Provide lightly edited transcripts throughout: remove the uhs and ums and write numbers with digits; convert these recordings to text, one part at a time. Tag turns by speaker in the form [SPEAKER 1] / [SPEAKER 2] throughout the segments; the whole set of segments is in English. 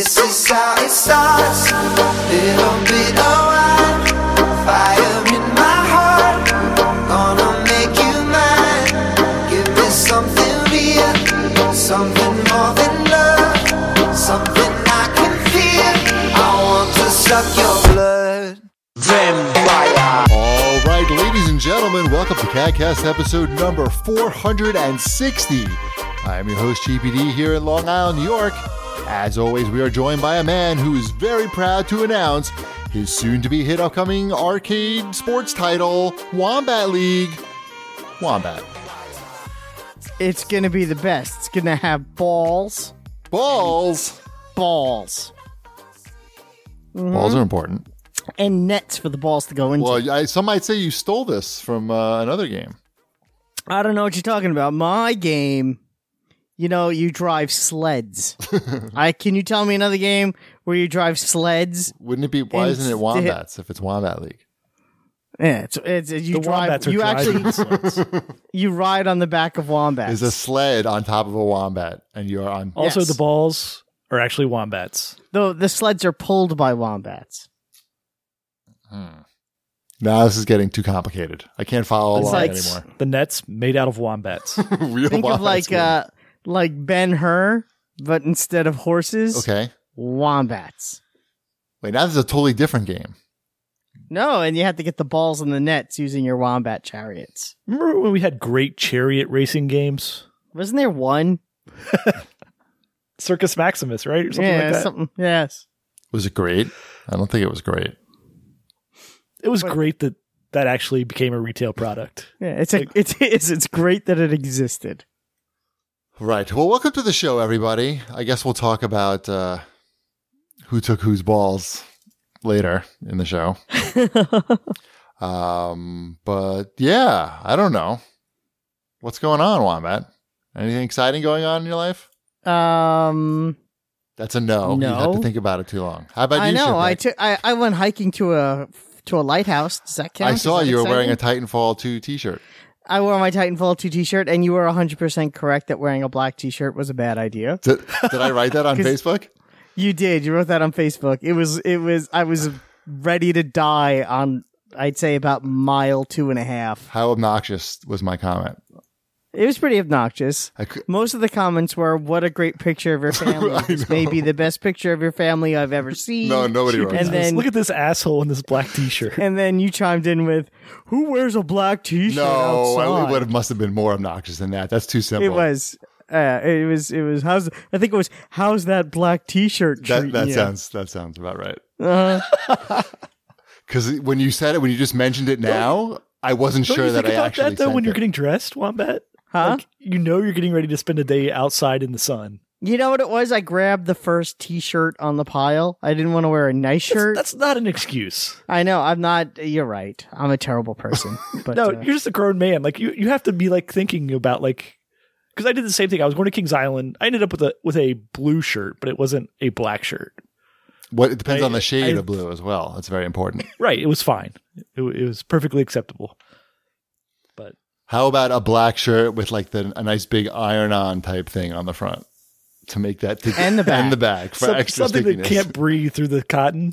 [SPEAKER 1] This is how it starts. Little bit of wine, fire in my heart. Gonna make you mine. Give me something real, something more than love, something I can feel. I want to suck your blood. Vampire.
[SPEAKER 2] All right, ladies and gentlemen, welcome to CADcast episode number 460. I am your host, GPD, here in Long Island, New York. As always, we are joined by a man who is very proud to announce his soon-to-be hit upcoming arcade sports title, Wombat League. Wombat.
[SPEAKER 3] It's going to be the best. It's going to have balls.
[SPEAKER 2] Balls?
[SPEAKER 3] Balls. Mm-hmm.
[SPEAKER 2] Balls are important.
[SPEAKER 3] And nets for the balls to go into.
[SPEAKER 2] Well, some might say you stole this from another game.
[SPEAKER 3] I don't know what you're talking about. My game, you drive sleds. Can you tell me another game where you drive sleds?
[SPEAKER 2] Wouldn't it be? Why isn't it Wombats if it's Wombat League?
[SPEAKER 3] Yeah, it's you
[SPEAKER 4] the
[SPEAKER 3] drive.
[SPEAKER 4] Wombats are
[SPEAKER 3] you actually
[SPEAKER 4] sleds.
[SPEAKER 3] you ride on the back of wombats.
[SPEAKER 2] There's a sled on top of a wombat, and you're on.
[SPEAKER 4] Also,
[SPEAKER 3] Yes.
[SPEAKER 4] the balls are actually wombats.
[SPEAKER 3] Though the sleds are pulled by wombats.
[SPEAKER 2] Now this is getting too complicated. I can't follow along
[SPEAKER 3] like-
[SPEAKER 2] anymore.
[SPEAKER 4] The nets made out of wombats.
[SPEAKER 2] Real
[SPEAKER 3] Think of
[SPEAKER 2] wombats.
[SPEAKER 3] like Ben-Hur, but instead of horses,
[SPEAKER 2] Okay.
[SPEAKER 3] wombats.
[SPEAKER 2] Wait, now this is a totally different game.
[SPEAKER 3] No, and you have to get the balls in the nets using your wombat chariots.
[SPEAKER 4] Remember when we had great chariot racing games?
[SPEAKER 3] Wasn't there one?
[SPEAKER 4] Circus Maximus, right? Or something like that.
[SPEAKER 3] something. Yes.
[SPEAKER 2] Was it great? I don't think it was great.
[SPEAKER 4] It was great that actually became a retail product.
[SPEAKER 3] Yeah, it's great that it existed.
[SPEAKER 2] Right. Well, welcome to the show, everybody. I guess we'll talk about who took whose balls later in the show. But yeah, I don't know. What's going on, Wombat? Anything exciting going on in your life? That's a no.
[SPEAKER 3] No.
[SPEAKER 2] You have to think about it too long. How about
[SPEAKER 3] I
[SPEAKER 2] you?
[SPEAKER 3] know.
[SPEAKER 2] Shipwreck?
[SPEAKER 3] I went hiking to a lighthouse. Does that count?
[SPEAKER 2] I saw
[SPEAKER 3] Is that
[SPEAKER 2] you were wearing a
[SPEAKER 3] exciting?
[SPEAKER 2] Titanfall 2 t-shirt.
[SPEAKER 3] I wore my Titanfall 2 t-shirt, and you were 100% correct that wearing a black t-shirt was a bad idea.
[SPEAKER 2] Did I write that on
[SPEAKER 3] 'Cause-
[SPEAKER 2] Facebook?
[SPEAKER 3] You did. You wrote that on Facebook. I was ready to die on, I'd say, about mile 2.5.
[SPEAKER 2] How obnoxious was my comment?
[SPEAKER 3] It was pretty obnoxious. Most of the comments were, "What a great picture of your family!
[SPEAKER 2] I
[SPEAKER 3] This
[SPEAKER 2] know.
[SPEAKER 3] may be the best picture of your family I've ever seen."
[SPEAKER 2] No, nobody wrote
[SPEAKER 3] And
[SPEAKER 2] that.
[SPEAKER 3] then-
[SPEAKER 4] Look at this asshole in this black t-shirt.
[SPEAKER 3] And then you chimed in with, "Who wears a black t-shirt
[SPEAKER 2] No,
[SPEAKER 3] outside?"
[SPEAKER 2] it would have must have been more obnoxious than that. That's too simple.
[SPEAKER 3] It was. It was. How's that black t-shirt treating
[SPEAKER 2] That
[SPEAKER 3] you?
[SPEAKER 2] sounds about right.
[SPEAKER 3] Uh-huh.
[SPEAKER 2] Because when you said it, when you just mentioned it now, I wasn't
[SPEAKER 4] Don't
[SPEAKER 2] sure
[SPEAKER 4] you
[SPEAKER 2] that
[SPEAKER 4] think
[SPEAKER 2] I
[SPEAKER 4] about
[SPEAKER 2] actually
[SPEAKER 4] that though
[SPEAKER 2] sent
[SPEAKER 4] when you're
[SPEAKER 2] it.
[SPEAKER 4] getting dressed, Wombat?
[SPEAKER 3] Huh?
[SPEAKER 4] Like, you're getting ready to spend a day outside in the sun.
[SPEAKER 3] You know what it was? I grabbed the first t-shirt on the pile. I didn't want to wear a nice shirt.
[SPEAKER 4] That's not an excuse.
[SPEAKER 3] I know. I'm not. You're right. I'm a terrible person. But
[SPEAKER 4] No, you're just a grown man. Like you have to be like thinking about like, because I did the same thing. I was going to Kings Island. I ended up with a blue shirt, but it wasn't a black shirt.
[SPEAKER 2] It depends on the shade
[SPEAKER 4] I-
[SPEAKER 2] of blue as well. That's very important.
[SPEAKER 4] Right. It was fine. It was perfectly acceptable. But
[SPEAKER 2] How about a black shirt with like a nice big iron-on type thing on the front to make that
[SPEAKER 3] And the back.
[SPEAKER 2] and the back for extra
[SPEAKER 4] something that
[SPEAKER 2] stickiness.
[SPEAKER 4] can't breathe through the cotton.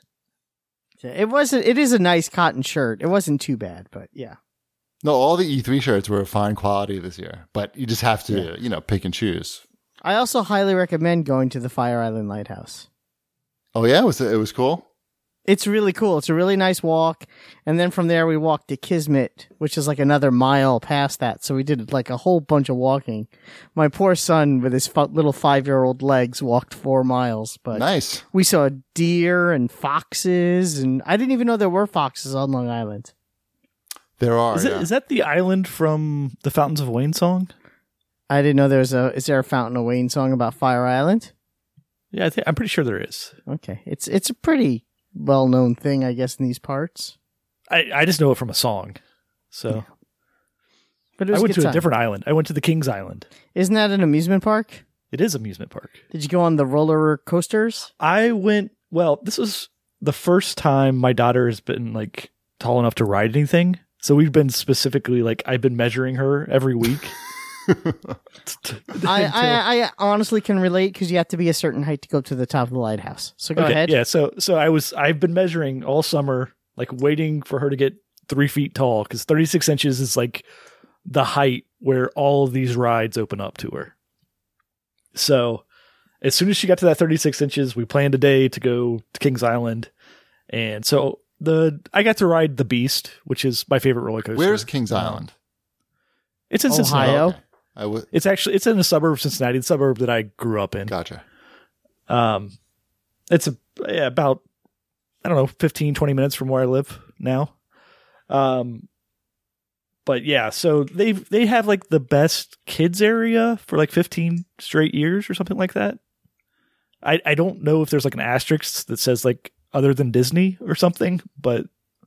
[SPEAKER 3] it wasn't. It is a nice cotton shirt. It wasn't too bad, but yeah.
[SPEAKER 2] No, all the E3 shirts were fine quality this year, but you just have to, pick and choose.
[SPEAKER 3] I also highly recommend going to the Fire Island Lighthouse.
[SPEAKER 2] Oh yeah, it was cool.
[SPEAKER 3] It's really cool. It's a really nice walk. And then from there, we walked to Kismet, which is like another mile past that. So we did like a whole bunch of walking. My poor son, with his little 5-year-old legs, walked 4 miles. But
[SPEAKER 2] Nice.
[SPEAKER 3] we saw deer and foxes. And I didn't even know there were foxes on Long Island.
[SPEAKER 2] There are.
[SPEAKER 4] Is that the island from the Fountains of Wayne song?
[SPEAKER 3] I didn't know is there a Fountain of Wayne song about Fire Island?
[SPEAKER 4] Yeah, I'm pretty sure there is.
[SPEAKER 3] Okay. It's a pretty well-known thing, I guess, in these parts.
[SPEAKER 4] I just know it from a song. So
[SPEAKER 3] But it
[SPEAKER 4] I
[SPEAKER 3] was
[SPEAKER 4] went
[SPEAKER 3] a
[SPEAKER 4] to
[SPEAKER 3] good
[SPEAKER 4] a
[SPEAKER 3] time.
[SPEAKER 4] different island. I went to the Kings Island.
[SPEAKER 3] Isn't that an amusement park?
[SPEAKER 4] It is amusement park.
[SPEAKER 3] Did you go on the roller coasters?
[SPEAKER 4] I went, well, this was the first time my daughter has been like tall enough to ride anything. So we've been specifically like, I've been measuring her every week.
[SPEAKER 3] I honestly can relate because you have to be a certain height to go to the top of the lighthouse. So go ahead.
[SPEAKER 4] Yeah. So I've been measuring all summer, like waiting for her to get 3 feet tall, because 36 inches is like the height where all of these rides open up to her. So as soon as she got to that 36 inches, we planned a day to go to Kings Island. And so I got to ride the Beast, which is my favorite roller coaster.
[SPEAKER 2] Where's Kings Island?
[SPEAKER 4] It's in Cincinnati.
[SPEAKER 3] Ohio.
[SPEAKER 4] It's in the suburb of Cincinnati, the suburb that I grew up in.
[SPEAKER 2] Gotcha.
[SPEAKER 4] It's about, I don't know, 15, 20 minutes from where I live now. But yeah, so they have like the best kids area for like 15 straight years or something like that. I don't know if there's like an asterisk that says like other than Disney or something, but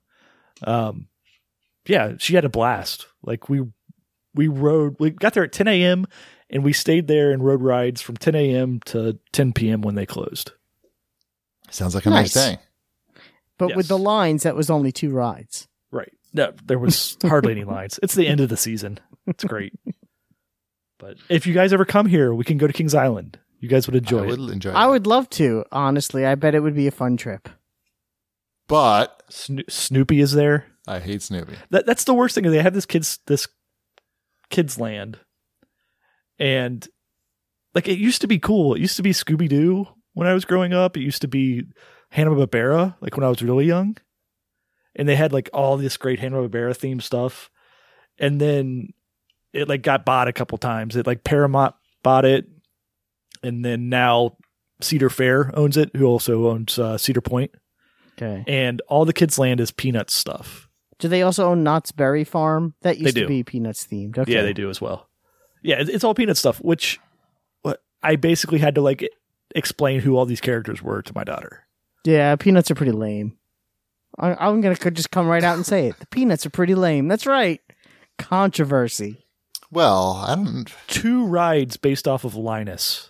[SPEAKER 4] yeah, she had a blast. Like we got there at 10 a.m. and we stayed there and rode rides from 10 a.m. to 10 p.m. when they closed.
[SPEAKER 2] Sounds like a nice day.
[SPEAKER 3] But
[SPEAKER 4] Yes.
[SPEAKER 3] with the lines, that was only 2 rides.
[SPEAKER 4] Right. No, there was hardly any lines. It's the end of the season. It's great. But if you guys ever come here, we can go to Kings Island. You guys would enjoy
[SPEAKER 2] I
[SPEAKER 4] it.
[SPEAKER 2] would enjoy
[SPEAKER 3] I
[SPEAKER 2] that.
[SPEAKER 3] would love to, honestly. I bet it would be a fun trip.
[SPEAKER 2] But
[SPEAKER 4] Snoopy is there.
[SPEAKER 2] I hate Snoopy.
[SPEAKER 4] That's the worst thing. They have this kids land, and like it used to be cool. It used to be Scooby Doo when I was growing up. It used to be Hanna-Barbera, like when I was really young, and they had like all this great Hanna-Barbera themed stuff. And then it like got bought a couple times. It like Paramount bought it, and then now Cedar Fair owns it, who also owns Cedar Point.
[SPEAKER 3] Okay.
[SPEAKER 4] And all the kids' land is Peanuts stuff.
[SPEAKER 3] Do they also own Knott's Berry Farm? That used
[SPEAKER 4] They
[SPEAKER 3] to
[SPEAKER 4] do.
[SPEAKER 3] be Peanuts themed. Okay.
[SPEAKER 4] Yeah, they do as well. Yeah, it's all Peanut stuff, which I basically had to like explain who all these characters were to my daughter.
[SPEAKER 3] Yeah, Peanuts are pretty lame. I'm going to just come right out and say it. The Peanuts are pretty lame. That's right. Controversy.
[SPEAKER 2] Well, I don't.
[SPEAKER 4] 2 rides based off of Linus.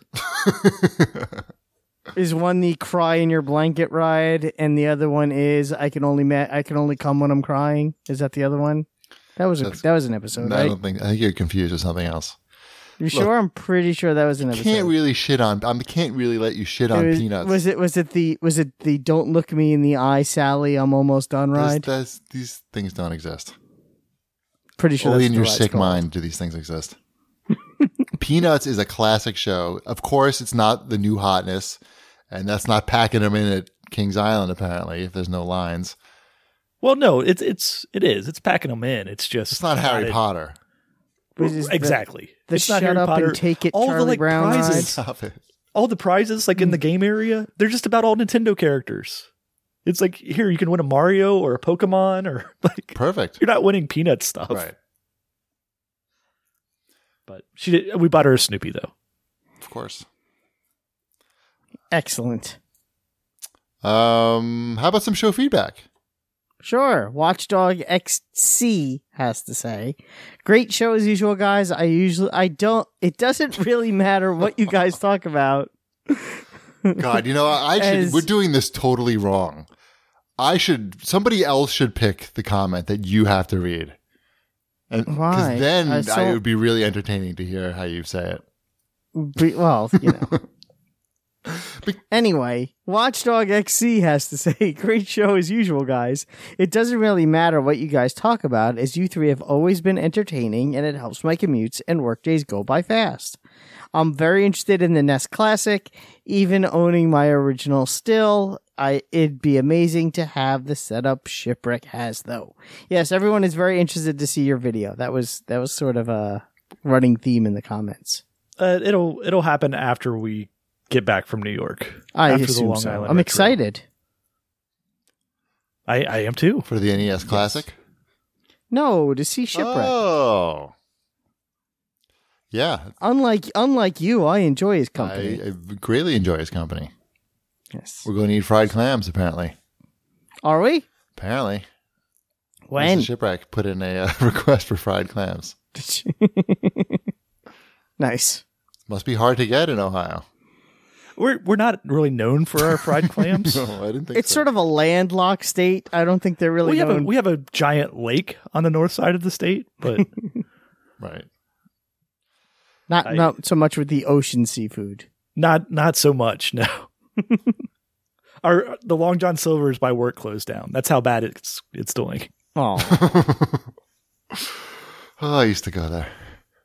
[SPEAKER 3] Is one the cry in your blanket ride, and the other one is I can only come when I'm crying? Is that the other one? That was an episode,
[SPEAKER 2] I
[SPEAKER 3] right?
[SPEAKER 2] don't think. I think you're confused with something else.
[SPEAKER 3] You sure? I'm pretty sure that was an episode.
[SPEAKER 2] Can't really shit on. I can't really let you shit on Peanuts.
[SPEAKER 3] Was it the Don't Look Me in the Eye, Sally, I'm Almost Done ride?
[SPEAKER 2] These things don't exist.
[SPEAKER 3] Pretty sure
[SPEAKER 2] Only
[SPEAKER 3] that's
[SPEAKER 2] in
[SPEAKER 3] the
[SPEAKER 2] your
[SPEAKER 3] ride's
[SPEAKER 2] sick
[SPEAKER 3] called.
[SPEAKER 2] mind do these things exist. Peanuts is a classic show. Of course, it's not the new hotness, and that's not packing them in at Kings Island. Apparently, if there's no lines,
[SPEAKER 4] Well, no, it is. It's packing them in. It's just
[SPEAKER 2] it's not Harry Potter.
[SPEAKER 3] Which is
[SPEAKER 4] Exactly.
[SPEAKER 3] The
[SPEAKER 4] It's not
[SPEAKER 3] Shut
[SPEAKER 4] Harry
[SPEAKER 3] Up
[SPEAKER 4] Potter.
[SPEAKER 3] and Take It
[SPEAKER 4] all
[SPEAKER 3] Charlie
[SPEAKER 4] the like
[SPEAKER 3] Brown
[SPEAKER 4] prizes,
[SPEAKER 3] ride.
[SPEAKER 2] Stop it.
[SPEAKER 4] all the prizes like in the game area, they're just about all Nintendo characters. It's like here you can win a Mario or a Pokemon or like
[SPEAKER 2] Perfect.
[SPEAKER 4] you're not winning Peanut stuff.
[SPEAKER 2] Right.
[SPEAKER 4] But we bought her a Snoopy though.
[SPEAKER 2] Of course.
[SPEAKER 3] Excellent.
[SPEAKER 2] How about some show feedback?
[SPEAKER 3] Sure. Watchdog XC has to say, great show as usual, guys. It doesn't really matter what you guys talk about.
[SPEAKER 2] God, we're doing this totally wrong. Somebody else should pick the comment that you have to read. And
[SPEAKER 3] Why?
[SPEAKER 2] because then
[SPEAKER 3] I
[SPEAKER 2] it would be really entertaining to hear how you say it.
[SPEAKER 3] Well, Anyway, Watchdog XC has to say, great show as usual, guys. It doesn't really matter what you guys talk about, as you 3 have always been entertaining, and it helps my commutes and workdays go by fast. I'm very interested in the NES Classic, even owning my original still. It'd be amazing to have the setup Shipwreck has, though. Yes, everyone is very interested to see your video. That was sort of a running theme in the comments.
[SPEAKER 4] It'll happen after we get back from New York.
[SPEAKER 3] I
[SPEAKER 4] after
[SPEAKER 3] assume
[SPEAKER 4] Long
[SPEAKER 3] so.
[SPEAKER 4] Island
[SPEAKER 3] I'm
[SPEAKER 4] Retro.
[SPEAKER 3] excited.
[SPEAKER 4] I am too.
[SPEAKER 2] For the NES Classic?
[SPEAKER 3] No, to see Shipwreck.
[SPEAKER 2] Oh. Yeah.
[SPEAKER 3] Unlike you, I enjoy his company.
[SPEAKER 2] I greatly enjoy his company.
[SPEAKER 3] Yes.
[SPEAKER 2] We're going to eat fried clams, apparently.
[SPEAKER 3] Are we?
[SPEAKER 2] Apparently.
[SPEAKER 3] When?
[SPEAKER 2] Mr. Shipwreck put in a request for fried clams.
[SPEAKER 3] Nice.
[SPEAKER 2] Must be hard to get in Ohio.
[SPEAKER 4] We're not really known for our fried clams.
[SPEAKER 2] No, I didn't think
[SPEAKER 3] It's
[SPEAKER 2] so.
[SPEAKER 3] sort of a landlocked state. I don't think they're really known.
[SPEAKER 4] we have a giant lake on the north side of the state, but
[SPEAKER 2] Right.
[SPEAKER 3] Not so much with the ocean seafood.
[SPEAKER 4] Not so much, no. The Long John Silver's by work closed down. That's how bad it's doing.
[SPEAKER 3] Oh,
[SPEAKER 2] Oh, I used to go there.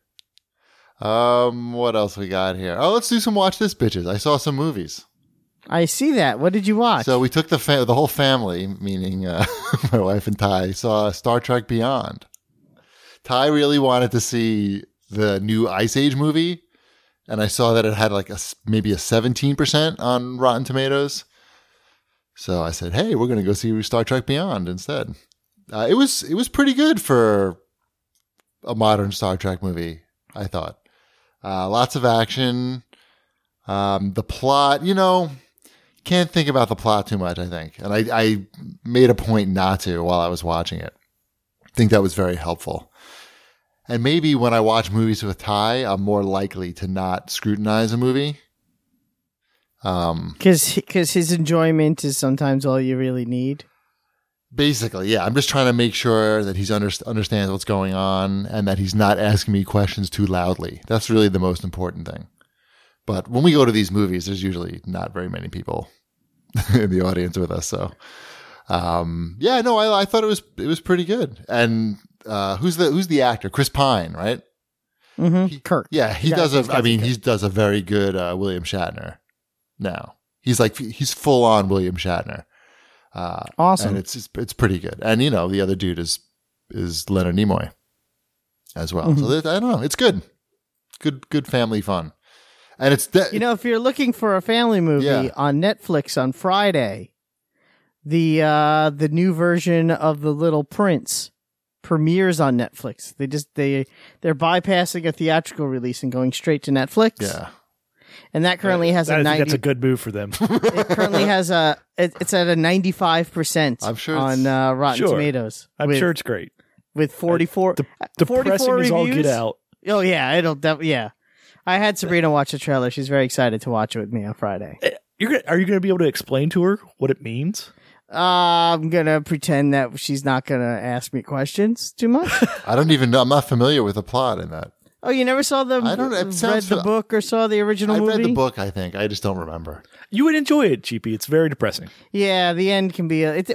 [SPEAKER 2] What else we got here? Oh, let's do some watch this bitches. I saw some movies.
[SPEAKER 3] I see that. What did you watch?
[SPEAKER 2] So we took the whole family, meaning my wife and Ty, saw Star Trek Beyond. Ty really wanted to see the new Ice Age movie, and I saw that it had like maybe a 17% on Rotten Tomatoes. So I said, "Hey, we're going to go see Star Trek Beyond instead." It was pretty good for a modern Star Trek movie, I thought. Lots of action. The plot, can't think about the plot too much, I think. And I made a point not to while I was watching it. I think that was very helpful. And maybe when I watch movies with Ty, I'm more likely to not scrutinize a movie.
[SPEAKER 3] Because his enjoyment is sometimes all you really need.
[SPEAKER 2] Basically, yeah. I'm just trying to make sure that he understands what's going on and that he's not asking me questions too loudly. That's really the most important thing. But when we go to these movies, there's usually not very many people in the audience with us. So, I thought it was pretty good. And who's the actor? Chris Pine, right?
[SPEAKER 3] Mm-hmm. Kirk.
[SPEAKER 2] Yeah, he does a very good William Shatner. Now he's full on William Shatner.
[SPEAKER 3] Awesome.
[SPEAKER 2] And it's pretty good. And the other dude is Leonard Nimoy as well.
[SPEAKER 3] Mm-hmm.
[SPEAKER 2] So I don't know. It's good. Good family fun. And it's
[SPEAKER 3] if you're looking for a family movie on Netflix on Friday, the new version of The Little Prince premieres on Netflix. They're bypassing a theatrical release and going straight to Netflix.
[SPEAKER 2] Yeah.
[SPEAKER 3] And that currently has
[SPEAKER 4] that's a good move for them.
[SPEAKER 3] It currently has it's at a 95%.
[SPEAKER 2] I'm sure
[SPEAKER 3] on Rotten Tomatoes.
[SPEAKER 4] I'm sure it's great.
[SPEAKER 3] With 44
[SPEAKER 4] depressing is all get out.
[SPEAKER 3] Oh yeah, yeah. I had Sabrina watch the trailer. She's very excited to watch it with me on Friday.
[SPEAKER 4] Are you going to be able to explain to her what it means?
[SPEAKER 3] I'm going to pretend that she's not going to ask me questions too much.
[SPEAKER 2] I don't even know. I'm not familiar with the plot in that.
[SPEAKER 3] Oh, you never saw read the book or saw the original movie?
[SPEAKER 2] I read the book, I think. I just don't remember.
[SPEAKER 4] You would enjoy it, GP. It's very depressing.
[SPEAKER 3] Yeah, the end can be there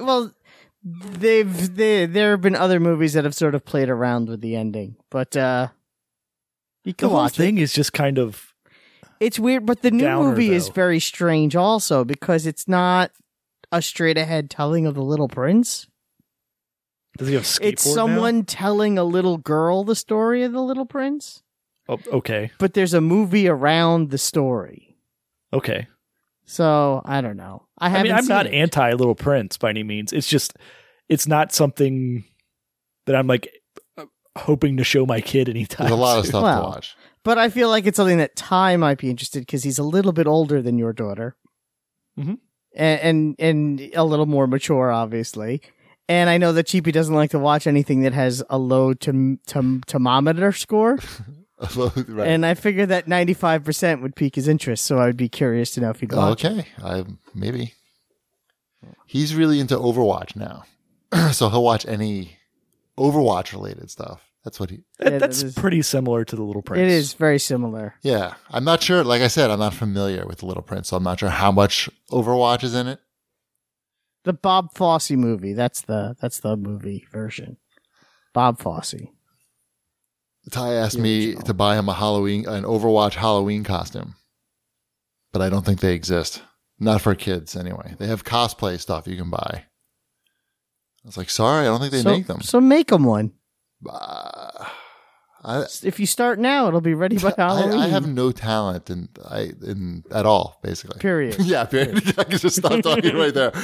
[SPEAKER 3] have been other movies that have sort of played around with the ending, but you can watch it.
[SPEAKER 4] The whole thing is just kind of
[SPEAKER 3] it's weird, but the new movie is
[SPEAKER 4] though.
[SPEAKER 3] very strange also because it's not a straight ahead telling of the Little Prince.
[SPEAKER 4] Does he have skateboard
[SPEAKER 3] It's someone
[SPEAKER 4] now?
[SPEAKER 3] telling a little girl the story of the Little Prince.
[SPEAKER 4] Oh, okay.
[SPEAKER 3] But there's a movie around the story.
[SPEAKER 4] Okay.
[SPEAKER 3] So, I don't know. I'm
[SPEAKER 4] not anti Little Prince by any means. It's just, it's not something that I'm like hoping to show my kid anytime.
[SPEAKER 2] There's a lot of stuff
[SPEAKER 3] Well,
[SPEAKER 2] to watch.
[SPEAKER 3] But I feel like it's something that Ty might be interested because he's a little bit older than your daughter.
[SPEAKER 4] Mm-hmm.
[SPEAKER 3] And a little more mature, obviously. And I know that Cheapy doesn't like to watch anything that has a low thermometer score.
[SPEAKER 2] Right.
[SPEAKER 3] And I figured that 95% would pique his interest, so I would be curious to know if he'd watch.
[SPEAKER 2] Okay, maybe. He's really into Overwatch now, so he'll watch any Overwatch-related stuff. That's what he...
[SPEAKER 4] That's pretty similar to The Little Prince.
[SPEAKER 3] It is very similar.
[SPEAKER 2] Yeah, I'm not sure. Like I said, I'm not familiar with The Little Prince, so I'm not sure how much Overwatch is in it.
[SPEAKER 3] The Bob Fosse movie. That's the movie version. Bob Fosse.
[SPEAKER 2] Ty asked me to buy him an Overwatch Halloween costume, but I don't think they exist. Not for kids, anyway. They have cosplay stuff you can buy. I was like, sorry, I don't think they make them.
[SPEAKER 3] So make them one.
[SPEAKER 2] I
[SPEAKER 3] If you start now, it'll be ready by Halloween.
[SPEAKER 2] I have no talent at all, basically.
[SPEAKER 3] Period.
[SPEAKER 2] Yeah, period. I can just stop talking right there.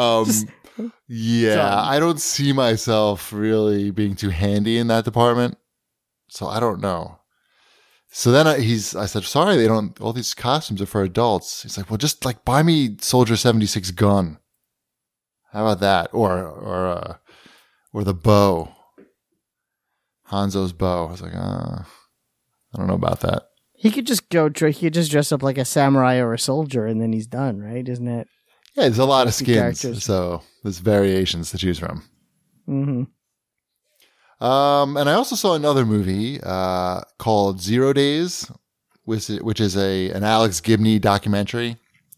[SPEAKER 2] I don't see myself really being too handy in that department. So I don't know. So then I said, sorry, all these costumes are for adults. He's like, well, just like buy me Soldier 76 gun. How about that? Or the bow. Hanzo's bow. I was like, I don't know about that.
[SPEAKER 3] He could just he could just dress up like a samurai or a soldier and then he's done, right? Isn't it?
[SPEAKER 2] Yeah, there's a lot of skins.
[SPEAKER 3] Characters.
[SPEAKER 2] So there's variations to choose from.
[SPEAKER 3] Mm-hmm.
[SPEAKER 2] And I also saw another movie called 0 Days which is an Alex Gibney documentary.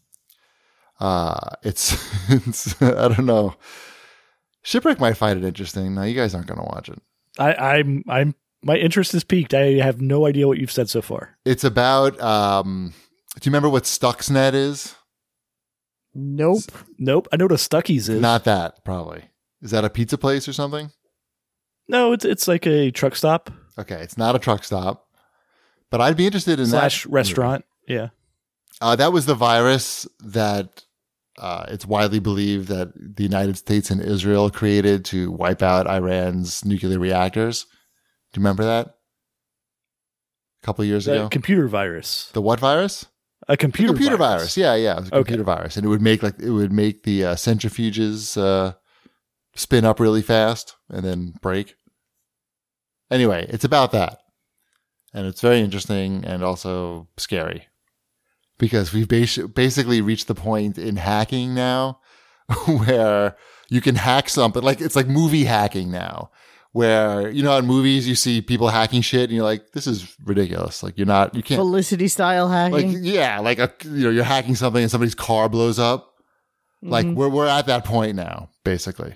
[SPEAKER 2] It's I don't know. Shipwreck might find it interesting. No, you guys aren't going to watch it.
[SPEAKER 4] I'm my interest is piqued. I have no idea what you've said so far.
[SPEAKER 2] It's about. Do you remember what Stuxnet is?
[SPEAKER 3] Nope.
[SPEAKER 4] Nope. I know what a Stuckey's is.
[SPEAKER 2] Not that, probably. Is that a pizza place or something?
[SPEAKER 4] No, it's like a truck stop
[SPEAKER 2] Okay, it's not a truck stop, but I'd be interested in
[SPEAKER 4] /
[SPEAKER 2] that
[SPEAKER 4] restaurant. Yeah.
[SPEAKER 2] That was the virus that it's widely believed that the United States and Israel created to wipe out Iran's nuclear reactors. Do you remember that? A couple of years
[SPEAKER 4] The
[SPEAKER 2] ago?
[SPEAKER 4] computer virus.
[SPEAKER 2] The what virus?
[SPEAKER 4] A computer
[SPEAKER 2] virus. Yeah, it was a
[SPEAKER 4] Okay.
[SPEAKER 2] computer virus. And it would make the centrifuges spin up really fast and then break. Anyway, it's about that. And it's very interesting and also scary. Because we've basically reached the point in hacking now where you can hack something. Like, it's like movie hacking now. Where, you know, in movies you see people hacking shit and you're like, this is ridiculous. Like, you can't.
[SPEAKER 3] Felicity style
[SPEAKER 2] Like,
[SPEAKER 3] hacking.
[SPEAKER 2] yeah, like you're hacking something and somebody's car blows up. Like we're at that point now, basically.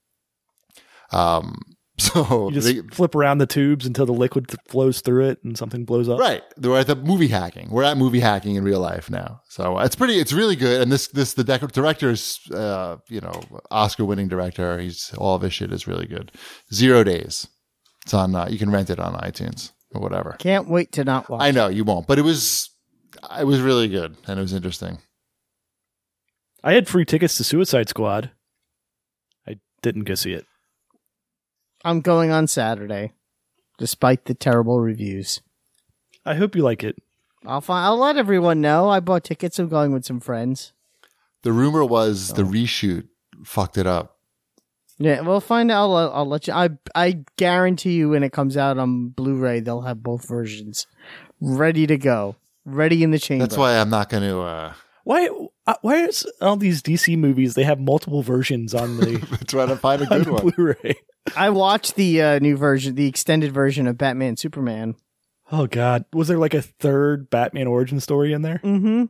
[SPEAKER 2] So
[SPEAKER 4] You just flip around the tubes until the liquid flows through it and something blows up.
[SPEAKER 2] right, we're at the movie hacking. We're at movie hacking in real life now. So it's really good. And the director is, Oscar-winning director. All of his shit is really good. 0 Days. It's on. You can rent it on iTunes or whatever.
[SPEAKER 3] Can't wait to not watch.
[SPEAKER 2] I know you won't, but it was really good and it was interesting.
[SPEAKER 4] I had free tickets to Suicide Squad. I didn't go see it.
[SPEAKER 3] I'm going on Saturday, despite the terrible reviews.
[SPEAKER 4] I hope you like it.
[SPEAKER 3] I'll let everyone know. I bought tickets. I'm going with some friends.
[SPEAKER 2] The rumor was the reshoot fucked it up.
[SPEAKER 3] Yeah, we'll find out. I'll let you. I guarantee you, when it comes out on Blu-ray, they'll have both versions ready to go, ready in the chamber.
[SPEAKER 2] That's why I'm not going to.
[SPEAKER 4] Why is all these DC movies? They have multiple versions on the
[SPEAKER 2] Try to find a good one.
[SPEAKER 4] Blu-ray.
[SPEAKER 3] I watched the new version, the extended version of Batman Superman.
[SPEAKER 4] Oh God, was there like a third Batman origin story in there?
[SPEAKER 3] Mm-hmm.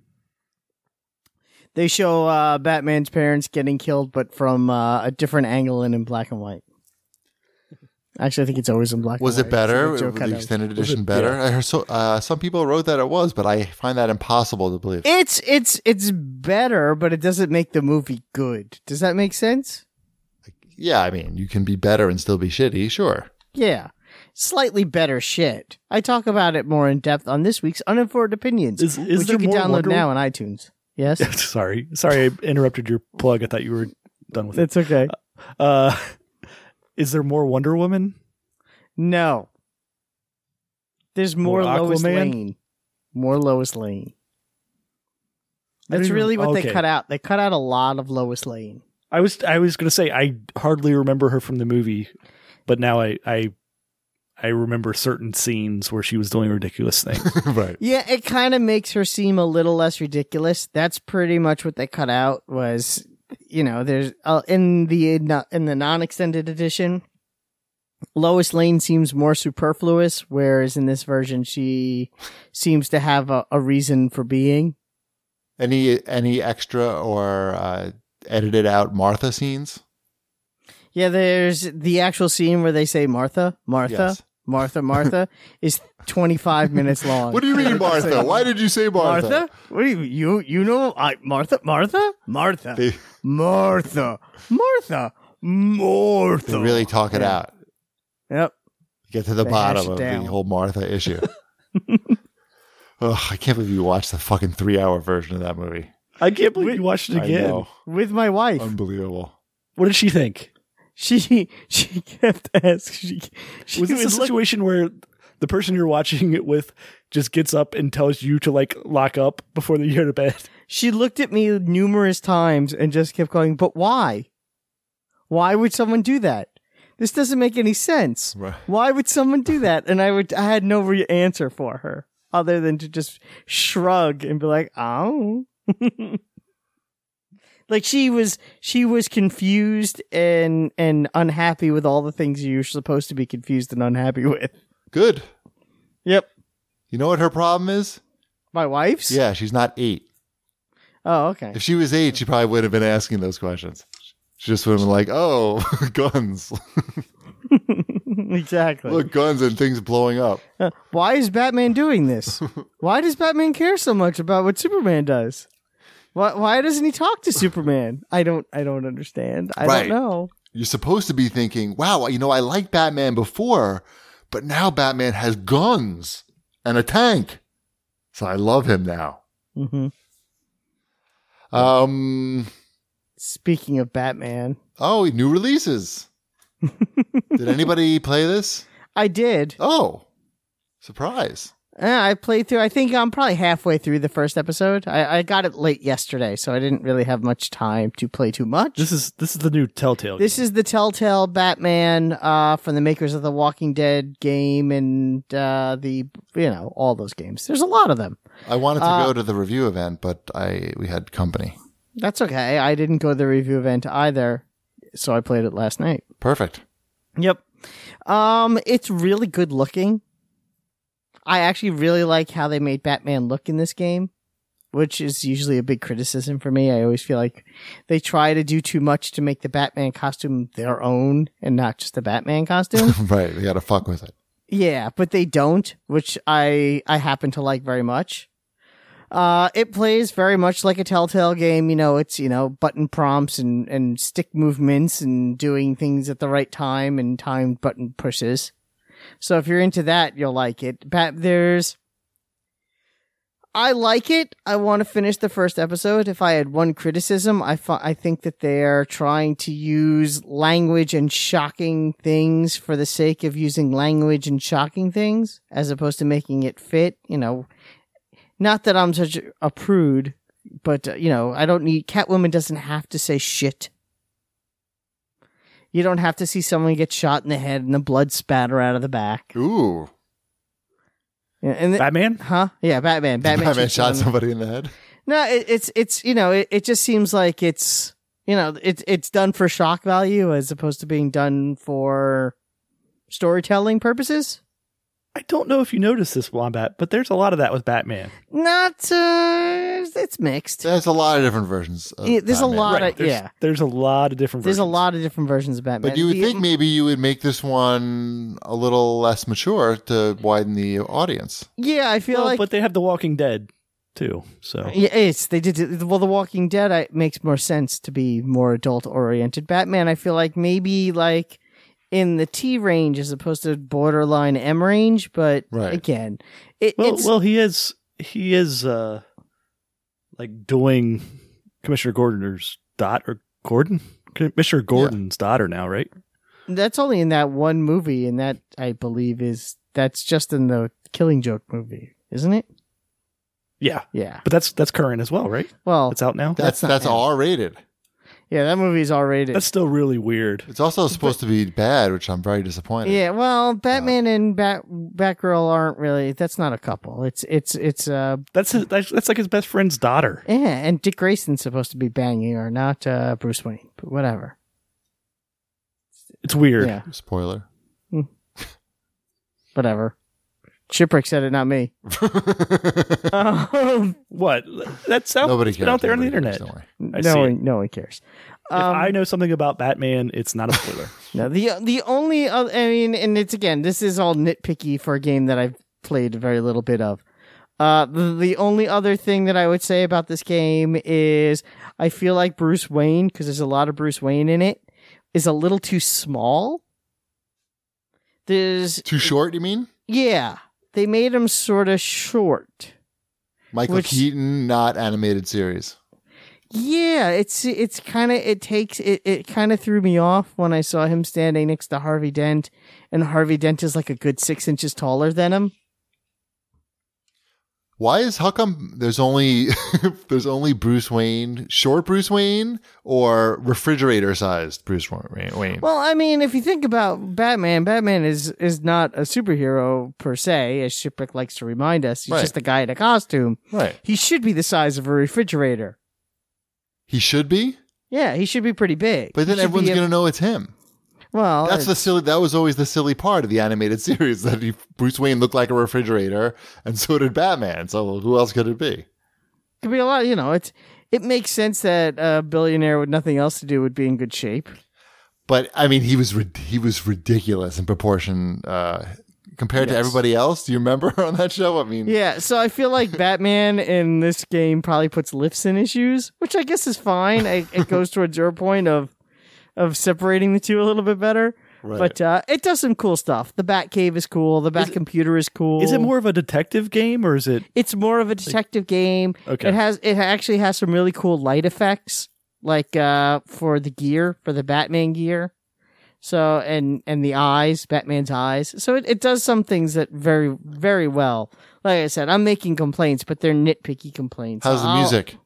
[SPEAKER 3] They show Batman's parents getting killed, but from a different angle and in black and white. Actually, I think it's always in black
[SPEAKER 2] Was
[SPEAKER 3] and
[SPEAKER 2] it
[SPEAKER 3] white.
[SPEAKER 2] better?
[SPEAKER 3] So
[SPEAKER 2] Was
[SPEAKER 3] the Joe
[SPEAKER 2] the
[SPEAKER 3] kind of-
[SPEAKER 2] extended edition better?
[SPEAKER 4] yeah.
[SPEAKER 2] I heard some people wrote that it was, but I find that impossible to believe.
[SPEAKER 3] It's better, but it doesn't make the movie good. Does that make sense?
[SPEAKER 2] Yeah, I mean, you can be better and still be shitty, sure.
[SPEAKER 3] Yeah. Slightly better shit. I talk about it more in depth on this week's Uninformed Opinions,
[SPEAKER 4] Is
[SPEAKER 3] which
[SPEAKER 4] there
[SPEAKER 3] you can
[SPEAKER 4] more
[SPEAKER 3] download
[SPEAKER 4] Wonder
[SPEAKER 3] now on iTunes. Yes?
[SPEAKER 4] Sorry, I interrupted your plug. I thought you were done with it.
[SPEAKER 3] It's okay.
[SPEAKER 4] Is there more Wonder Woman?
[SPEAKER 3] No. There's more
[SPEAKER 4] More
[SPEAKER 3] Lois
[SPEAKER 4] Aquaman?
[SPEAKER 3] Lane. More Lois Lane.
[SPEAKER 4] I
[SPEAKER 3] That's
[SPEAKER 4] don't
[SPEAKER 3] really
[SPEAKER 4] even-
[SPEAKER 3] what they
[SPEAKER 4] okay.
[SPEAKER 3] cut out. They cut out a lot of Lois Lane.
[SPEAKER 4] I was going to say I hardly remember her from the movie, but now I remember certain scenes where she was doing ridiculous things.
[SPEAKER 2] Right.
[SPEAKER 3] Yeah, it kind of makes her seem a little less ridiculous. That's pretty much what they cut out. Was there's in the non-extended edition, Lois Lane seems more superfluous, whereas in this version she seems to have a reason for being.
[SPEAKER 2] Any extra or edited out Martha scenes?
[SPEAKER 3] Yeah, there's the actual scene where they say Martha,
[SPEAKER 2] Yes.
[SPEAKER 3] Martha is 25 minutes long.
[SPEAKER 2] What do you mean, Martha? Why did you say Martha?
[SPEAKER 3] Martha? What do you know? Martha?
[SPEAKER 2] They really talk it out.
[SPEAKER 3] Yep.
[SPEAKER 2] Get to the
[SPEAKER 3] They
[SPEAKER 2] bottom
[SPEAKER 3] hash it
[SPEAKER 2] of
[SPEAKER 3] down.
[SPEAKER 2] the whole Martha issue. Ugh, I can't believe you watched the fucking 3-hour version of that movie.
[SPEAKER 4] I can't believe you watched it
[SPEAKER 2] I
[SPEAKER 4] again.
[SPEAKER 2] know.
[SPEAKER 3] With my wife.
[SPEAKER 2] Unbelievable.
[SPEAKER 4] What did she think?
[SPEAKER 3] She kept asking. She
[SPEAKER 4] Was this a situation where the person you're watching it with just gets up and tells you to like lock up before you go to bed?
[SPEAKER 3] She looked at me numerous times and just kept going, but why? Why would someone do that? This doesn't make any sense.
[SPEAKER 2] Right.
[SPEAKER 3] Why would someone do that? And I had no answer for her other than to just shrug and be like, oh. Like she was confused and unhappy with all the things you're supposed to be confused and unhappy with.
[SPEAKER 2] Good.
[SPEAKER 3] Yep.
[SPEAKER 2] You know what her problem is?
[SPEAKER 3] My wife's?
[SPEAKER 2] Yeah, she's not 8.
[SPEAKER 3] Oh, okay.
[SPEAKER 2] If she was 8, she probably would have been asking those questions. She just would have been like, oh, guns.
[SPEAKER 3] Exactly.
[SPEAKER 2] Look, guns and things blowing up.
[SPEAKER 3] Why is Batman doing this? Why does Batman care so much about what Superman does? Why doesn't he talk to Superman? I don't understand. I
[SPEAKER 2] Right.
[SPEAKER 3] don't know.
[SPEAKER 2] You're supposed to be thinking, wow, I liked Batman before, but now Batman has guns and a tank. So I love him now.
[SPEAKER 3] Mm-hmm.
[SPEAKER 2] Um.
[SPEAKER 3] Speaking of Batman,
[SPEAKER 2] Oh, new releases. Did anybody play this?
[SPEAKER 3] I did.
[SPEAKER 2] Oh, surprise.
[SPEAKER 3] I played through. I think I'm probably halfway through the first episode. I got it late yesterday, so I didn't really have much time to play too much.
[SPEAKER 4] This is the new Telltale.
[SPEAKER 3] This is the Telltale Batman from the makers of the Walking Dead game and all those games. There's a lot of them.
[SPEAKER 2] I wanted to go to the review event, but we had company.
[SPEAKER 3] That's okay. I didn't go to the review event either, so I played it last night.
[SPEAKER 2] Perfect.
[SPEAKER 3] Yep. It's really good looking. I actually really like how they made Batman look in this game, which is usually a big criticism for me. I always feel like they try to do too much to make the Batman costume their own and not just the Batman costume.
[SPEAKER 2] Right. They got to fuck with it.
[SPEAKER 3] Yeah, but they don't, which I happen to like very much. It plays very much like a Telltale game. It's, button prompts and stick movements and doing things at the right time and timed button pushes. So if you're into that, you'll like it. I like it. I want to finish the first episode. If I had one criticism, I think that they're trying to use language and shocking things for the sake of using language and shocking things, as opposed to making it fit. Not that I'm such a prude, but I don't need. Catwoman doesn't have to say shit. You don't have to see someone get shot in the head and the blood spatter out of the back.
[SPEAKER 2] Ooh.
[SPEAKER 3] Yeah, and
[SPEAKER 4] Batman?
[SPEAKER 3] Huh? Yeah, Batman.
[SPEAKER 2] Batman shot somebody in the head?
[SPEAKER 3] No, it's it just seems like it's done for shock value as opposed to being done for storytelling purposes.
[SPEAKER 4] I don't know if you noticed this, Wombat, but there's a lot of that with Batman.
[SPEAKER 3] It's mixed.
[SPEAKER 2] There's a lot of different versions of
[SPEAKER 3] There's
[SPEAKER 2] Batman.
[SPEAKER 3] a lot
[SPEAKER 4] Right,
[SPEAKER 3] of
[SPEAKER 4] there's a lot of different versions.
[SPEAKER 3] There's a lot of different versions of Batman.
[SPEAKER 2] But you would think maybe you would make this one a little less mature to widen the audience.
[SPEAKER 3] Yeah, I feel like.
[SPEAKER 4] But they have The Walking Dead too, so
[SPEAKER 3] Yeah, they did. Well, The Walking Dead makes more sense to be more adult oriented. Batman, I feel like maybe like in the T range as opposed to borderline M range, but again, it's
[SPEAKER 4] he is like doing Commissioner Gordon's daughter, Commissioner Gordon's daughter now, right?
[SPEAKER 3] That's only in that one movie, and that I believe that's just in the Killing Joke movie, isn't it?
[SPEAKER 4] Yeah,
[SPEAKER 3] yeah,
[SPEAKER 4] but that's current as well, right?
[SPEAKER 3] Well,
[SPEAKER 4] it's out now.
[SPEAKER 2] That's R-rated.
[SPEAKER 3] Yeah, that movie's R-rated.
[SPEAKER 4] That's still really weird.
[SPEAKER 2] It's also supposed to be bad, which I'm very disappointed.
[SPEAKER 3] Yeah, well, Batman and Batgirl aren't really. That's not a couple. It's
[SPEAKER 4] that's like his best friend's daughter.
[SPEAKER 3] Yeah, and Dick Grayson's supposed to be banging her, not Bruce Wayne. But whatever.
[SPEAKER 4] It's weird.
[SPEAKER 3] Yeah.
[SPEAKER 2] Spoiler.
[SPEAKER 3] Whatever. Shipwreck said it, not me.
[SPEAKER 4] What? That's out.
[SPEAKER 2] Nobody
[SPEAKER 4] it's
[SPEAKER 2] cares.
[SPEAKER 4] been out there on the
[SPEAKER 2] Nobody
[SPEAKER 4] internet.
[SPEAKER 2] cares, don't worry.
[SPEAKER 3] No one cares.
[SPEAKER 4] If I know something about Batman, it's not a spoiler.
[SPEAKER 3] No, the only other, and it's again, this is all nitpicky for a game that I've played very little bit of. The only other thing that I would say about this game is I feel like Bruce Wayne, because there's a lot of Bruce Wayne in it, is a little too small.
[SPEAKER 2] Too short, you mean?
[SPEAKER 3] Yeah. They made him sort of short.
[SPEAKER 2] Michael Keaton, not animated series.
[SPEAKER 3] Yeah, it's kind of it kind of threw me off when I saw him standing next to Harvey Dent, and Harvey Dent is like a good 6 inches taller than him.
[SPEAKER 2] How come there's only Bruce Wayne, short Bruce Wayne, or refrigerator sized Bruce Wayne?
[SPEAKER 3] Well, I mean, if you think about Batman is not a superhero per se, as Shipwreck likes to remind us. He's just a guy in a costume.
[SPEAKER 2] Right.
[SPEAKER 3] He should be the size of a refrigerator.
[SPEAKER 2] He should be?
[SPEAKER 3] Yeah, he should be pretty big.
[SPEAKER 2] But then everyone's going to know it's him.
[SPEAKER 3] Well,
[SPEAKER 2] That's the silly. That was always the silly part of the animated series, that Bruce Wayne looked like a refrigerator, and so did Batman. So who else could it be?
[SPEAKER 3] could be a lot. It makes sense that a billionaire with nothing else to do would be in good shape.
[SPEAKER 2] But I mean, he was ridiculous in proportion compared to everybody else. Do you remember on that show? I mean,
[SPEAKER 3] Yeah, so I feel like Batman in this game probably puts lifts in his shoes, which I guess is fine. It goes towards your point of separating the two a little bit better.
[SPEAKER 2] Right.
[SPEAKER 3] But it does some cool stuff. The Batcave is cool. The Batcomputer is cool.
[SPEAKER 4] Is it more of a detective game, or is it?
[SPEAKER 3] It's more of a detective game.
[SPEAKER 4] Okay.
[SPEAKER 3] It actually has some really cool light effects, like for the gear, for the Batman gear. So and the eyes, Batman's eyes. So it does some things that very, very well. Like I said, I'm making complaints, but they're nitpicky complaints.
[SPEAKER 2] how's the music?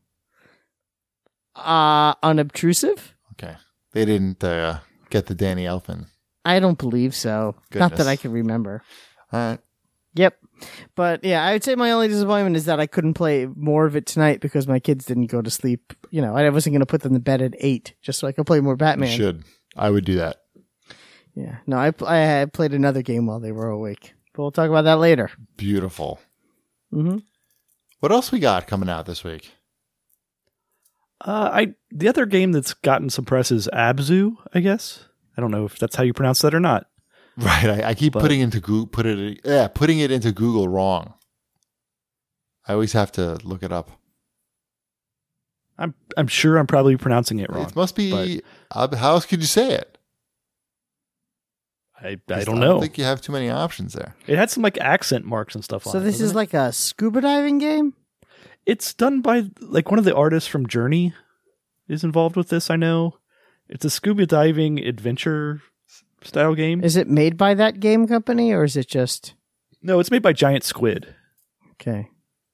[SPEAKER 3] Unobtrusive?
[SPEAKER 2] Okay, they didn't get the Danny Elfman.
[SPEAKER 3] I don't believe so. Not
[SPEAKER 2] Goodness.
[SPEAKER 3] that I can remember.
[SPEAKER 2] All right.
[SPEAKER 3] Yep. But yeah, I would say my only disappointment is that I couldn't play more of it tonight because my kids didn't go to sleep. I wasn't going to put them to bed at 8 just so I could play more Batman.
[SPEAKER 2] You should. I would do that.
[SPEAKER 3] Yeah. No, I played another game while they were awake. But we'll talk about that later.
[SPEAKER 2] Beautiful.
[SPEAKER 3] Mm-hmm.
[SPEAKER 2] What else we got coming out this week?
[SPEAKER 4] The other game that's gotten some press is Abzu, I guess. I don't know if that's how you pronounce that or not.
[SPEAKER 2] Right, I keep putting it into Google wrong. I always have to look it up.
[SPEAKER 4] I'm sure I'm probably pronouncing it wrong.
[SPEAKER 2] It must be. How else could you say it?
[SPEAKER 4] I
[SPEAKER 2] I
[SPEAKER 4] don't know.
[SPEAKER 2] don't think you have too many options there.
[SPEAKER 4] It had some like accent marks and stuff on it.
[SPEAKER 3] So this is
[SPEAKER 4] doesn't it?
[SPEAKER 3] like a scuba diving game?
[SPEAKER 4] It's done by like one of the artists from Journey is involved with this, I know. It's a scuba diving adventure style game.
[SPEAKER 3] Is it made by that game company or is it just...
[SPEAKER 4] No, it's made by Giant Squid.
[SPEAKER 3] Okay.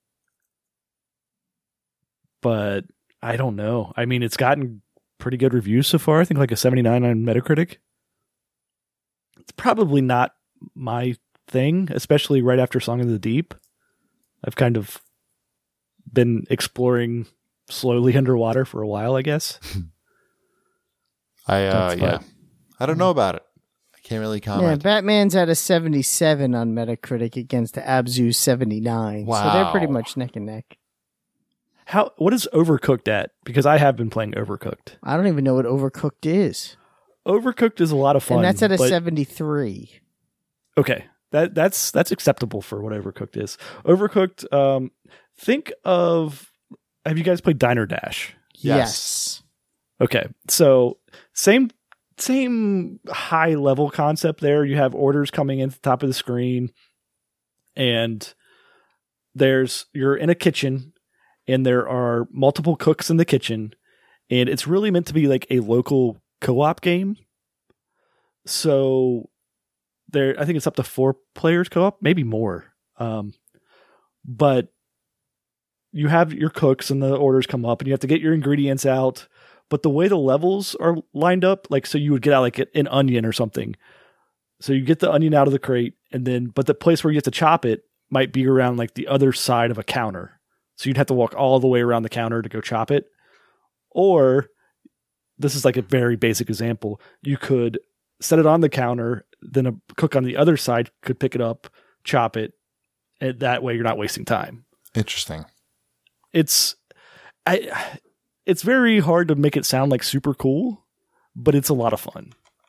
[SPEAKER 4] But I don't know. I mean, it's gotten pretty good reviews so far. I think like a 79 on Metacritic. It's probably not my thing, especially right after Song of the Deep. I've kind of been exploring slowly underwater for a while, I guess.
[SPEAKER 2] I don't know about it. I can't really
[SPEAKER 3] Yeah,
[SPEAKER 2] comment.
[SPEAKER 3] Batman's at a 77 on Metacritic against the Abzu 79. So they're pretty
[SPEAKER 2] Wow.
[SPEAKER 3] much neck and neck.
[SPEAKER 4] What is Overcooked at? Because I have been playing Overcooked.
[SPEAKER 3] I don't even know what Overcooked is.
[SPEAKER 4] Overcooked is a lot of fun.
[SPEAKER 3] And that's at a
[SPEAKER 4] but-
[SPEAKER 3] 73.
[SPEAKER 4] Okay. That's acceptable for what Overcooked is. Overcooked, think of, have you guys played Diner Dash?
[SPEAKER 3] Yes.
[SPEAKER 4] Okay. So same high level concept there. You have orders coming in at the top of the screen and you're in a kitchen and there are multiple cooks in the kitchen and it's really meant to be like a local co-op game. So I think it's up to 4 players co-op, maybe more. But you have your cooks and the orders come up and you have to get your ingredients out. But the way the levels are lined up, like, so you would get out like an onion or something. So you get the onion out of the crate but the place where you have to chop it might be around like the other side of a counter. So you'd have to walk all the way around the counter to go chop it. Or this is like a very basic example. You could set it on the counter, then a cook on the other side could pick it up, chop it, and that way you're not wasting time.
[SPEAKER 2] Interesting.
[SPEAKER 4] It's very hard to make it sound like super cool, but it's a lot of fun.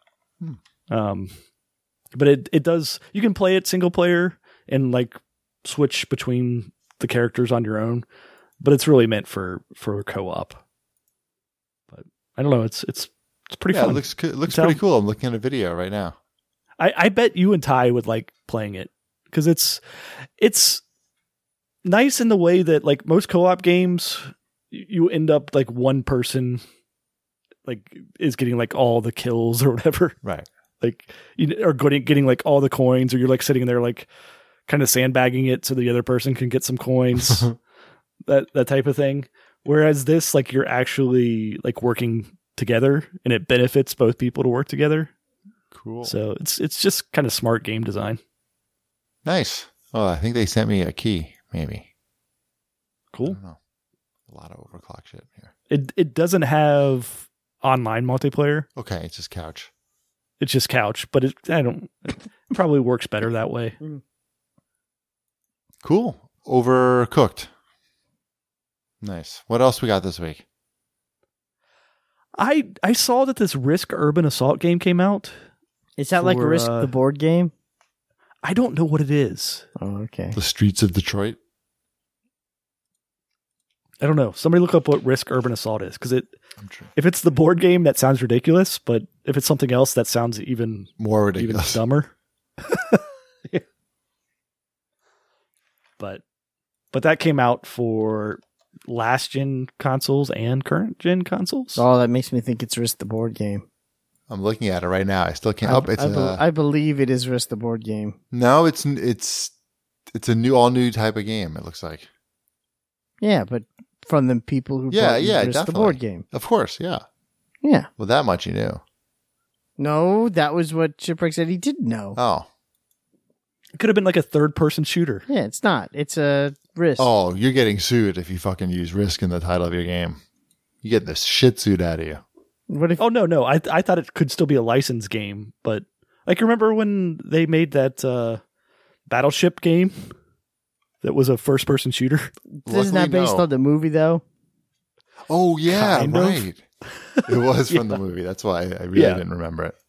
[SPEAKER 4] But it does, you can play it single player and like switch between the characters on your own, but it's really meant for co-op. But I don't know, it's pretty fun.
[SPEAKER 2] It looks pretty cool. I'm looking at a video right now.
[SPEAKER 4] I bet you and Ty would like playing it because it's nice in the way that like most co-op games, you end up like one person like is getting like all the kills or whatever.
[SPEAKER 2] Right.
[SPEAKER 4] Like or getting like all the coins, or you're like sitting there like kind of sandbagging it so the other person can get some coins, that type of thing. Whereas this, like you're actually like working together and it benefits both people to work together.
[SPEAKER 2] Cool.
[SPEAKER 4] So it's just kind of smart game design.
[SPEAKER 2] Nice. Oh, I think they sent me a key, maybe. I
[SPEAKER 4] Cool.
[SPEAKER 2] don't know. A lot of overclock shit here.
[SPEAKER 4] It doesn't have online multiplayer.
[SPEAKER 2] Okay, it's just couch.
[SPEAKER 4] It's just couch, but it probably works better that way.
[SPEAKER 2] Cool. Overcooked. Nice. What else we got this week?
[SPEAKER 4] I saw that this Risk Urban Assault game came out.
[SPEAKER 3] Is that like
[SPEAKER 4] For,
[SPEAKER 3] Risk the board game?
[SPEAKER 4] I don't know what it is.
[SPEAKER 3] Oh, okay.
[SPEAKER 2] The Streets of Detroit.
[SPEAKER 4] I don't know. Somebody look up what Risk Urban Assault is, because
[SPEAKER 2] I'm sure.
[SPEAKER 4] if it's the board game, that sounds ridiculous. But if it's something else, that sounds even
[SPEAKER 2] More ridiculous.
[SPEAKER 4] dumber. Yeah. But that came out for last gen consoles and current gen consoles.
[SPEAKER 3] Oh, that makes me think it's Risk the board game.
[SPEAKER 2] I'm looking at it right now. I still can't. Oh, it's
[SPEAKER 3] I believe it is Risk the board game.
[SPEAKER 2] no. It's a all new type of game. It looks like.
[SPEAKER 3] Yeah, but from the people who
[SPEAKER 2] Yeah,
[SPEAKER 3] brought you
[SPEAKER 2] yeah,
[SPEAKER 3] Risk the
[SPEAKER 2] definitely.
[SPEAKER 3] board game.
[SPEAKER 2] Of course, yeah.
[SPEAKER 3] Yeah.
[SPEAKER 2] Well, that much you knew.
[SPEAKER 3] No, that was what Shipwreck said he didn't know.
[SPEAKER 2] Oh,
[SPEAKER 4] It could have been like a third person shooter.
[SPEAKER 3] Yeah, it's not. It's a Risk.
[SPEAKER 2] oh, you're getting sued if you fucking use Risk in the title of your game. You get the shit sued out of you.
[SPEAKER 3] What if?
[SPEAKER 4] Oh no! I thought it could still be a licensed game, but like remember when they made that Battleship game that was a first person shooter?
[SPEAKER 3] Isn't that
[SPEAKER 2] Luckily,
[SPEAKER 3] based
[SPEAKER 2] no.
[SPEAKER 3] on the movie though?
[SPEAKER 2] Oh yeah,
[SPEAKER 4] Kind of.
[SPEAKER 2] right. It was from the movie. That's why I really
[SPEAKER 4] Yeah.
[SPEAKER 2] didn't remember it.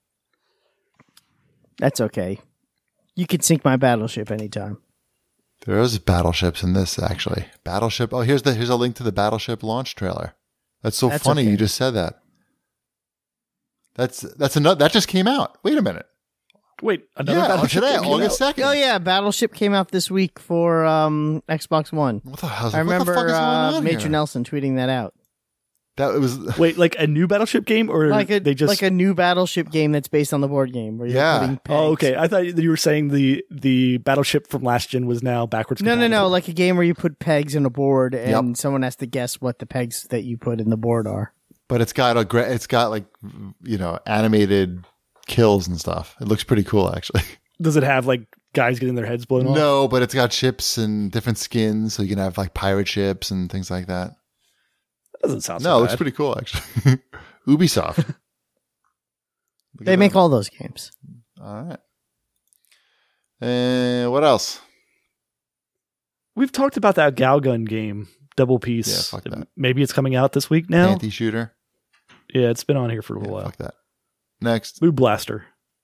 [SPEAKER 3] That's okay. You can sink my battleship anytime.
[SPEAKER 2] There is battleships in this actually. Battleship. Oh, here's a link to the Battleship launch trailer. That's so
[SPEAKER 3] That's
[SPEAKER 2] funny.
[SPEAKER 3] okay.
[SPEAKER 2] You just said that. That's another. That just came out. Wait a minute.
[SPEAKER 4] Wait, another
[SPEAKER 2] Yeah,
[SPEAKER 4] Battleship
[SPEAKER 2] today,
[SPEAKER 4] game came
[SPEAKER 2] August
[SPEAKER 4] out?
[SPEAKER 2] 2nd.
[SPEAKER 3] Oh yeah, Battleship came out this week for Xbox One.
[SPEAKER 2] What the hell?
[SPEAKER 3] I remember
[SPEAKER 2] what the fuck is going on
[SPEAKER 3] Major
[SPEAKER 2] here?
[SPEAKER 3] Nelson tweeting that out.
[SPEAKER 2] That it was.
[SPEAKER 4] Wait, like a new Battleship game, or
[SPEAKER 3] Like
[SPEAKER 4] they just
[SPEAKER 3] like a new Battleship game that's based on the board game where you're
[SPEAKER 2] Yeah.
[SPEAKER 3] putting pegs.
[SPEAKER 4] Oh, okay. I thought you were saying the Battleship from last gen was now backwards.
[SPEAKER 3] No,
[SPEAKER 4] compatible.
[SPEAKER 3] like a game where you put pegs in a board and
[SPEAKER 2] Yep.
[SPEAKER 3] someone has to guess what the pegs that you put in the board are.
[SPEAKER 2] But it's got like animated kills and stuff. It looks pretty cool actually.
[SPEAKER 4] Does it have like guys getting their heads blown off?
[SPEAKER 2] No, but it's got ships and different skins, so you can have like pirate ships and things like that.
[SPEAKER 4] That doesn't sound so
[SPEAKER 2] No, it looks
[SPEAKER 4] bad.
[SPEAKER 2] pretty cool actually. Ubisoft. Look
[SPEAKER 3] They
[SPEAKER 2] at
[SPEAKER 3] make
[SPEAKER 2] them.
[SPEAKER 3] all those games.
[SPEAKER 2] All right. And what else?
[SPEAKER 4] We've talked about that Galgun game, Double Piece.
[SPEAKER 2] Yeah, fuck that.
[SPEAKER 4] Maybe it's coming out this week now.
[SPEAKER 2] Panty shooter.
[SPEAKER 4] Yeah, it's been on here for a
[SPEAKER 2] Yeah,
[SPEAKER 4] while.
[SPEAKER 2] fuck that. Next.
[SPEAKER 4] Blue Blaster.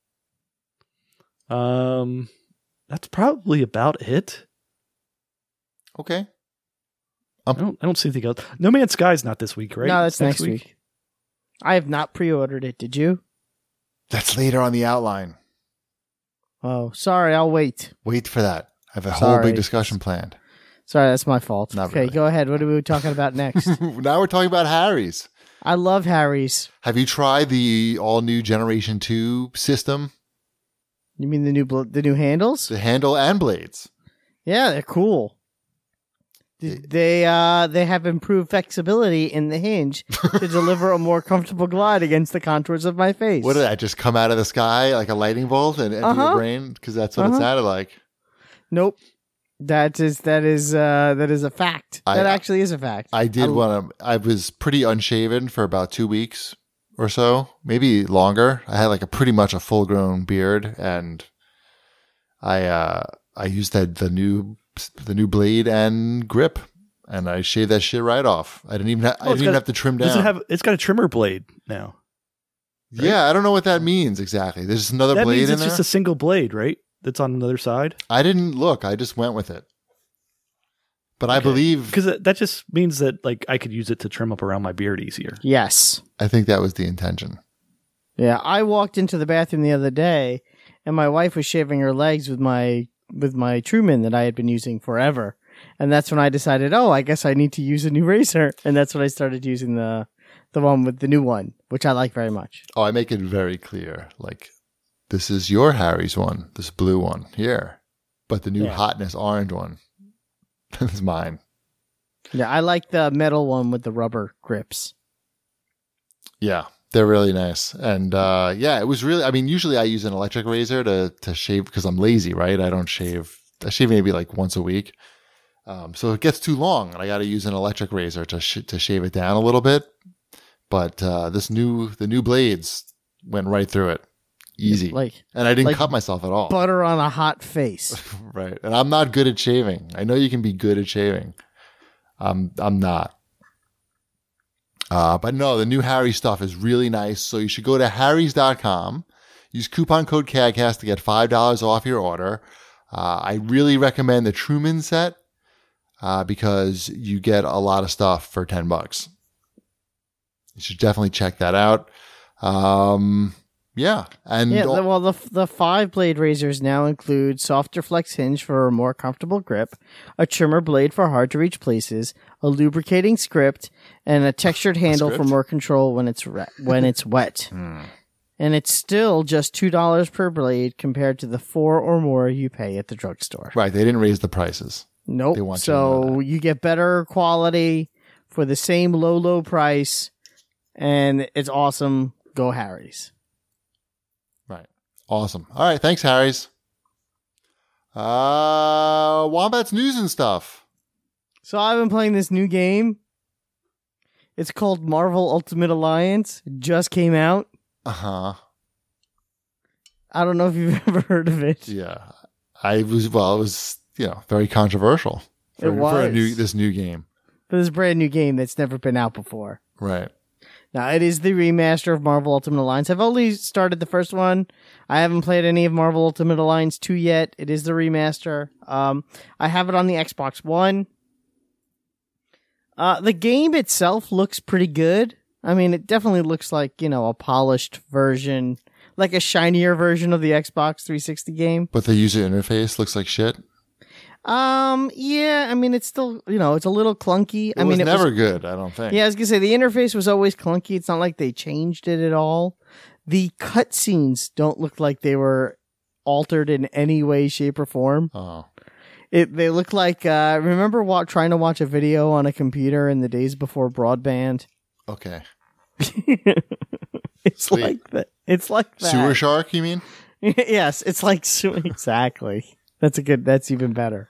[SPEAKER 4] That's probably about it.
[SPEAKER 2] Okay.
[SPEAKER 4] I don't see anything else. No Man's Sky's not this week, right?
[SPEAKER 3] No, that's next week. I have not pre-ordered it. Did you?
[SPEAKER 2] That's later on the outline.
[SPEAKER 3] Oh, sorry. I'll wait.
[SPEAKER 2] Wait for that. I have a whole
[SPEAKER 3] Sorry.
[SPEAKER 2] big discussion planned.
[SPEAKER 3] Sorry, that's my fault.
[SPEAKER 2] Not
[SPEAKER 3] okay,
[SPEAKER 2] really.
[SPEAKER 3] go ahead. What are we talking about next?
[SPEAKER 2] Now we're talking about Harry's.
[SPEAKER 3] I love Harry's.
[SPEAKER 2] Have you tried the all new Generation 2 system?
[SPEAKER 3] You mean the new handles?
[SPEAKER 2] The handle and blades.
[SPEAKER 3] Yeah, they're cool. They have improved flexibility in the hinge to deliver a more comfortable glide against the contours of my face.
[SPEAKER 2] What did that just come out of the sky like a lightning bolt and enter your brain? Because that's what it sounded like.
[SPEAKER 3] Nope. That is a fact. That actually is a fact.
[SPEAKER 2] I did I was pretty unshaven for about 2 weeks or so, maybe longer. I had like pretty much a full grown beard, and I used the new blade and grip, and I shaved that shit right off. I didn't even have to trim down.
[SPEAKER 4] It's got a trimmer blade now. Right?
[SPEAKER 2] Yeah, I don't know what that means exactly. There's another
[SPEAKER 4] That
[SPEAKER 2] blade
[SPEAKER 4] means
[SPEAKER 2] in
[SPEAKER 4] it's
[SPEAKER 2] there.
[SPEAKER 4] just a single blade, right? That's on the other side.
[SPEAKER 2] I didn't look. I just went with it. But I believe
[SPEAKER 4] Because that just means that like I could use it to trim up around my beard easier.
[SPEAKER 3] Yes.
[SPEAKER 2] I think that was the intention.
[SPEAKER 3] Yeah, I walked into the bathroom the other day, and my wife was shaving her legs with my Truman that I had been using forever, and that's when I decided, oh, I guess I need to use a new razor, and that's when I started using the one with the new one, which I like very much.
[SPEAKER 2] Oh, I make it very clear. Like, this is your Harry's one, this blue one here, but the new hotness orange one is mine.
[SPEAKER 3] Yeah, I like the metal one with the rubber grips.
[SPEAKER 2] Yeah, they're really nice. And yeah, it was really, I mean, usually I use an electric razor to shave because I'm lazy, right? I shave maybe like once a week. So it gets too long and I got to use an electric razor to shave it down a little bit. But the new blades, went right through it. Easy.
[SPEAKER 3] Like
[SPEAKER 2] and I didn't
[SPEAKER 3] like
[SPEAKER 2] cut myself at all.
[SPEAKER 3] butter on a hot face.
[SPEAKER 2] Right. And I'm not good at shaving. I know you can be good at shaving. I'm not. But no, the new Harry stuff is really nice. So you should go to harrys.com. Use coupon code CAGCAST to get $5 off your order. I really recommend the Truman set because you get a lot of stuff for $10. You should definitely check that out. Yeah. And
[SPEAKER 3] well, the 5-blade razors now include softer flex hinge for a more comfortable grip, a trimmer blade for hard to reach places, a lubricating script, and a textured handle for more control when it's wet. And it's still just $2 per blade compared to the $4 or more you pay at the drugstore.
[SPEAKER 2] Right. They didn't raise the prices.
[SPEAKER 3] Nope.
[SPEAKER 2] They want
[SPEAKER 3] so you get better quality for the same low price, and it's awesome. Go Harry's.
[SPEAKER 2] Right. Awesome. All right. Thanks, Harry's. Wombat's news and stuff.
[SPEAKER 3] So I've been playing this new game. It's called Marvel Ultimate Alliance. It just came out.
[SPEAKER 2] Uh-huh.
[SPEAKER 3] I don't know if you've ever heard of it.
[SPEAKER 2] Yeah. It was, very controversial for this new game.
[SPEAKER 3] For this brand new game that's never been out before.
[SPEAKER 2] Right.
[SPEAKER 3] Now, it is the remaster of Marvel Ultimate Alliance. I've only started the first one. I haven't played any of Marvel Ultimate Alliance 2 yet. It is the remaster. I have it on the Xbox One. The game itself looks pretty good. I mean, it definitely looks like, a polished version, like a shinier version of the Xbox 360 game.
[SPEAKER 2] But the user interface looks like shit.
[SPEAKER 3] Yeah, I mean, it's still, it's a little clunky.
[SPEAKER 2] It was never good, I don't think.
[SPEAKER 3] Yeah, I was gonna say, the interface was always clunky. It's not like they changed it at all. The cutscenes don't look like they were altered in any way, shape, or form.
[SPEAKER 2] Oh.
[SPEAKER 3] They look like, remember trying to watch a video on a computer in the days before broadband?
[SPEAKER 2] Okay.
[SPEAKER 3] It's Sweet. Like that. It's like that.
[SPEAKER 2] Sewer Shark, you mean?
[SPEAKER 3] Yes, it's like exactly. That's even better.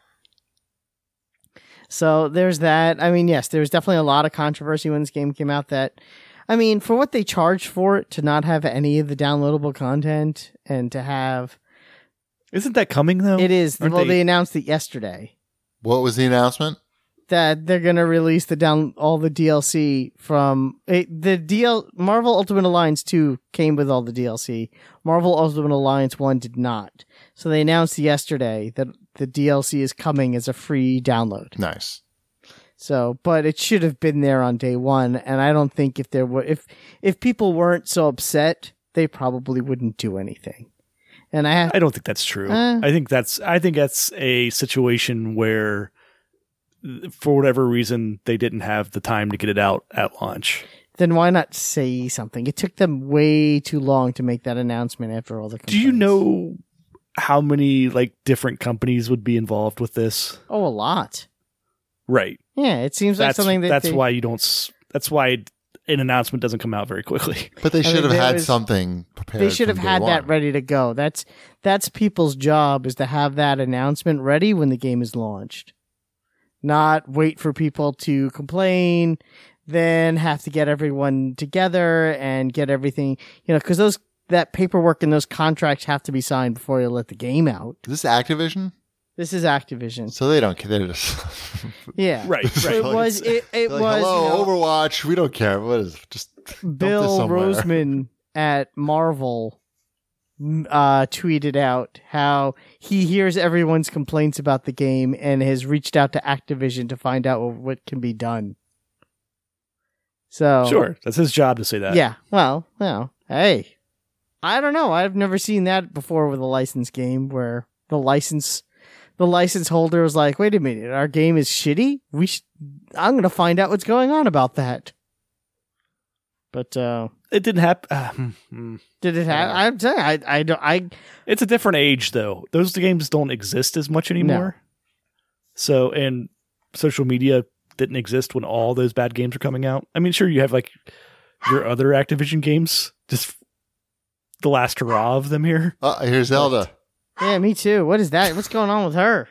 [SPEAKER 3] So there's that. I mean, yes, there's definitely a lot of controversy when this game came out for what they charged for it to not have any of the downloadable content and to have...
[SPEAKER 4] Isn't that coming, though?
[SPEAKER 3] It is. They announced it yesterday.
[SPEAKER 2] What was the announcement?
[SPEAKER 3] That they're going to release all the DLC from... Marvel Ultimate Alliance 2 came with all the DLC. Marvel Ultimate Alliance 1 did not. So they announced yesterday that the DLC is coming as a free download.
[SPEAKER 2] Nice.
[SPEAKER 3] So, but it should have been there on day one, and I don't think if people weren't so upset, they probably wouldn't do anything. And I don't
[SPEAKER 4] think that's true. I think that's a situation where, for whatever reason, they didn't have the time to get it out at launch.
[SPEAKER 3] Then why not say something? It took them way too long to make that announcement after all the complaints.
[SPEAKER 4] Do you know how many different companies would be involved with this?
[SPEAKER 3] Oh, a lot.
[SPEAKER 4] Right.
[SPEAKER 3] Yeah, it seems like something
[SPEAKER 4] that's why an announcement doesn't come out very quickly.
[SPEAKER 2] But they should have had something prepared.
[SPEAKER 3] They should have had that ready to go. That's people's job, is to have that announcement ready when the game is launched. Not wait for people to complain, then have to get everyone together and get everything, because that paperwork and those contracts have to be signed before you let the game out.
[SPEAKER 2] Is this Activision?
[SPEAKER 3] This is Activision.
[SPEAKER 2] So they don't care. They're just
[SPEAKER 3] yeah,
[SPEAKER 4] right.
[SPEAKER 3] It was.
[SPEAKER 2] Hello, Overwatch. We don't care. What is just
[SPEAKER 3] Bill Roseman at Marvel tweeted out how he hears everyone's complaints about the game and has reached out to Activision to find out what can be done. So
[SPEAKER 4] sure, that's his job to say that.
[SPEAKER 3] Yeah. Well, hey, I don't know. I've never seen that before with a licensed game where the license holder was like, "Wait a minute, our game is shitty. I'm going to find out what's going on about that." But
[SPEAKER 4] it didn't happen.
[SPEAKER 3] Did it happen? I'm saying
[SPEAKER 4] It's a different age, though. Those games don't exist as much anymore. No. So, and social media didn't exist when all those bad games were coming out. I mean, sure, you have your other Activision games, just the last hurrah of them here.
[SPEAKER 2] Here's Zelda.
[SPEAKER 3] Yeah, me too. What is that? What's going on with her?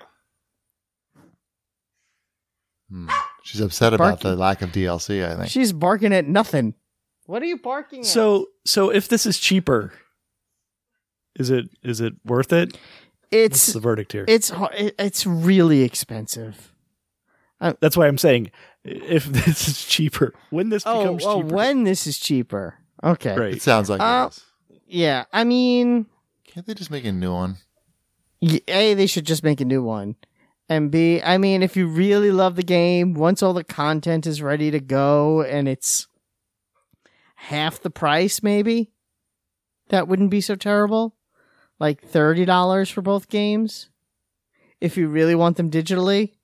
[SPEAKER 2] She's upset about the lack of DLC, I think.
[SPEAKER 3] She's barking at nothing. What are you barking at?
[SPEAKER 4] So if this is cheaper, is it worth it? What's the verdict here?
[SPEAKER 3] It's really expensive.
[SPEAKER 4] That's why I'm saying if this is cheaper, when this becomes cheaper.
[SPEAKER 3] When this is cheaper. Okay.
[SPEAKER 4] Right.
[SPEAKER 2] It sounds like it is.
[SPEAKER 3] Yeah, I mean,
[SPEAKER 2] Can't they just make a new one?
[SPEAKER 3] A, they should just make a new one. And B, I mean, if you really love the game, once all the content is ready to go and it's half the price, maybe, that wouldn't be so terrible. Like $30 for both games. If you really want them digitally.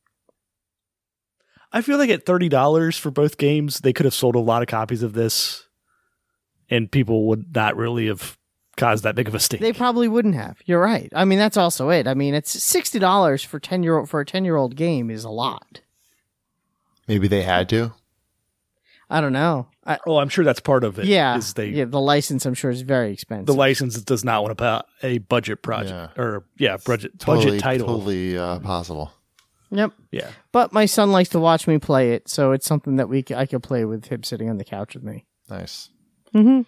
[SPEAKER 4] I feel like at $30 for both games, they could have sold a lot of copies of this, and people would not really have caused that big of a stink.
[SPEAKER 3] They probably wouldn't have. You're right. I mean, that's also it. I mean, it's $60 for a 10-year-old game is a lot.
[SPEAKER 2] Maybe they had to.
[SPEAKER 3] I don't know.
[SPEAKER 4] I'm sure that's part of it.
[SPEAKER 3] Yeah,
[SPEAKER 4] the
[SPEAKER 3] license I'm sure is very expensive.
[SPEAKER 4] The license does not want to put a budget project budget title.
[SPEAKER 2] Totally possible.
[SPEAKER 3] Yep.
[SPEAKER 4] Yeah.
[SPEAKER 3] But my son likes to watch me play it, so it's something that I could play with him sitting on the couch with me.
[SPEAKER 2] Nice.
[SPEAKER 3] Mm-hmm.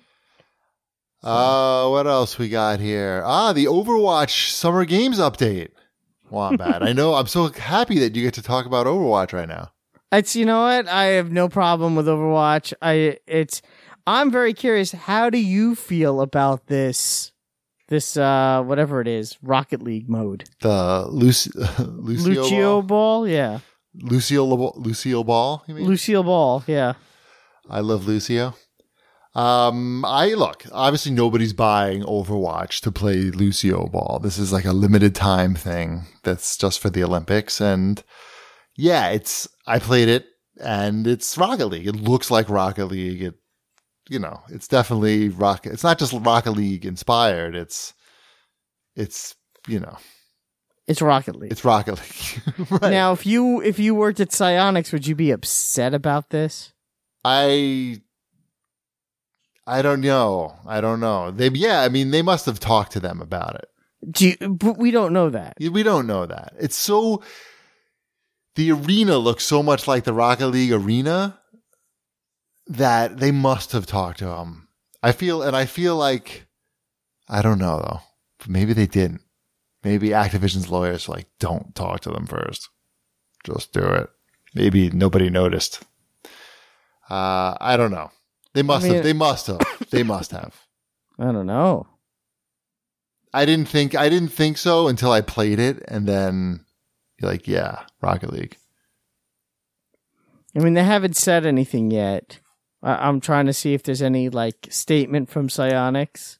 [SPEAKER 2] What else we got here? The Overwatch Summer Games update. Wombat. I know. I'm so happy that you get to talk about Overwatch right now.
[SPEAKER 3] You know what? I have no problem with Overwatch. I'm very curious. How do you feel about this whatever it is, Rocket League mode?
[SPEAKER 2] The
[SPEAKER 3] Lucio Ball? Yeah.
[SPEAKER 2] Lucio Ball, you mean?
[SPEAKER 3] Lucio Ball, yeah.
[SPEAKER 2] I love Lucio. Obviously nobody's buying Overwatch to play Lucio Ball. This is like a limited time thing that's just for the Olympics. And yeah, I played it and it's Rocket League. It looks like Rocket League. It's definitely Rocket. It's not just Rocket League inspired. It's
[SPEAKER 3] It's Rocket League.
[SPEAKER 2] It's Rocket League. Right.
[SPEAKER 3] Now, if you worked at Psyonix, would you be upset about this?
[SPEAKER 2] I don't know. They must have talked to them about it.
[SPEAKER 3] But we don't know that.
[SPEAKER 2] We don't know that. The arena looks so much like the Rocket League arena that they must have talked to them. I feel like, I don't know though. Maybe they didn't. Maybe Activision's lawyers were like, don't talk to them first. Just do it. Maybe nobody noticed. I don't know. They must have. They must have.
[SPEAKER 3] I don't know.
[SPEAKER 2] I didn't think so until I played it, and then you're like, yeah, Rocket League.
[SPEAKER 3] I mean, they haven't said anything yet. I'm trying to see if there's any statement from Psyonix.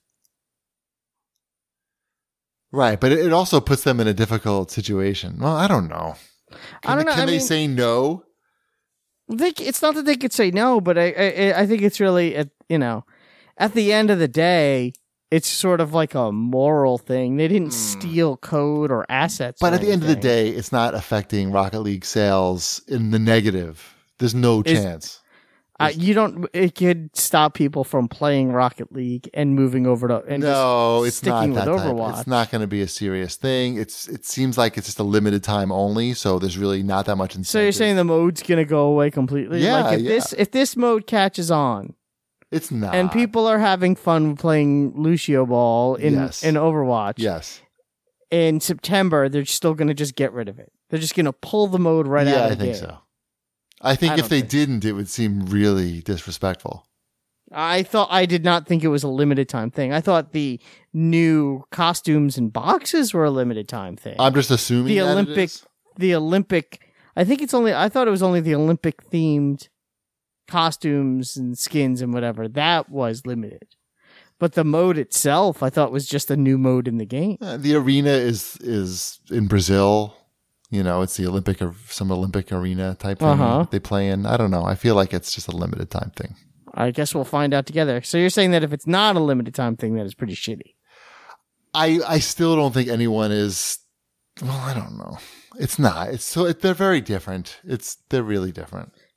[SPEAKER 2] Right, but it also puts them in a difficult situation. Well, I don't know. Can they say no?
[SPEAKER 3] It's not that they could say no, but I think it's really at the end of the day, it's sort of like a moral thing. They didn't steal code or assets.
[SPEAKER 2] But at the end of the day, it's not affecting Rocket League sales in the negative. There's no chance.
[SPEAKER 3] It could stop people from playing Rocket League and moving over to
[SPEAKER 2] it's not
[SPEAKER 3] sticking with
[SPEAKER 2] that
[SPEAKER 3] Overwatch.
[SPEAKER 2] Type. It's not going to be a serious thing. It seems like it's just a limited time only, so there's really not that much incentive.
[SPEAKER 3] So you're saying the mode's going to go away completely?
[SPEAKER 2] Yeah,
[SPEAKER 3] if this mode catches on,
[SPEAKER 2] it's not,
[SPEAKER 3] and people are having fun playing Lucio Ball in Overwatch.
[SPEAKER 2] Yes.
[SPEAKER 3] In September, they're still going to just get rid of it. They're just going to pull the mode out of the game.
[SPEAKER 2] Yeah, I think so. I think if they didn't, it would seem really disrespectful.
[SPEAKER 3] I did not think it was a limited time thing. I thought the new costumes and boxes were a limited time thing.
[SPEAKER 2] I'm just assuming
[SPEAKER 3] the Olympic. I thought it was only the Olympic themed costumes and skins and whatever that was limited. But the mode itself, I thought was just a new mode in the game.
[SPEAKER 2] The arena is in Brazil. It's the some Olympic arena type thing they play in. I don't know. I feel like it's just a limited time thing.
[SPEAKER 3] I guess we'll find out together. So you're saying that if it's not a limited time thing, that is pretty shitty.
[SPEAKER 2] I still don't think anyone is. Well, I don't know. It's not. They're very different. They're really different.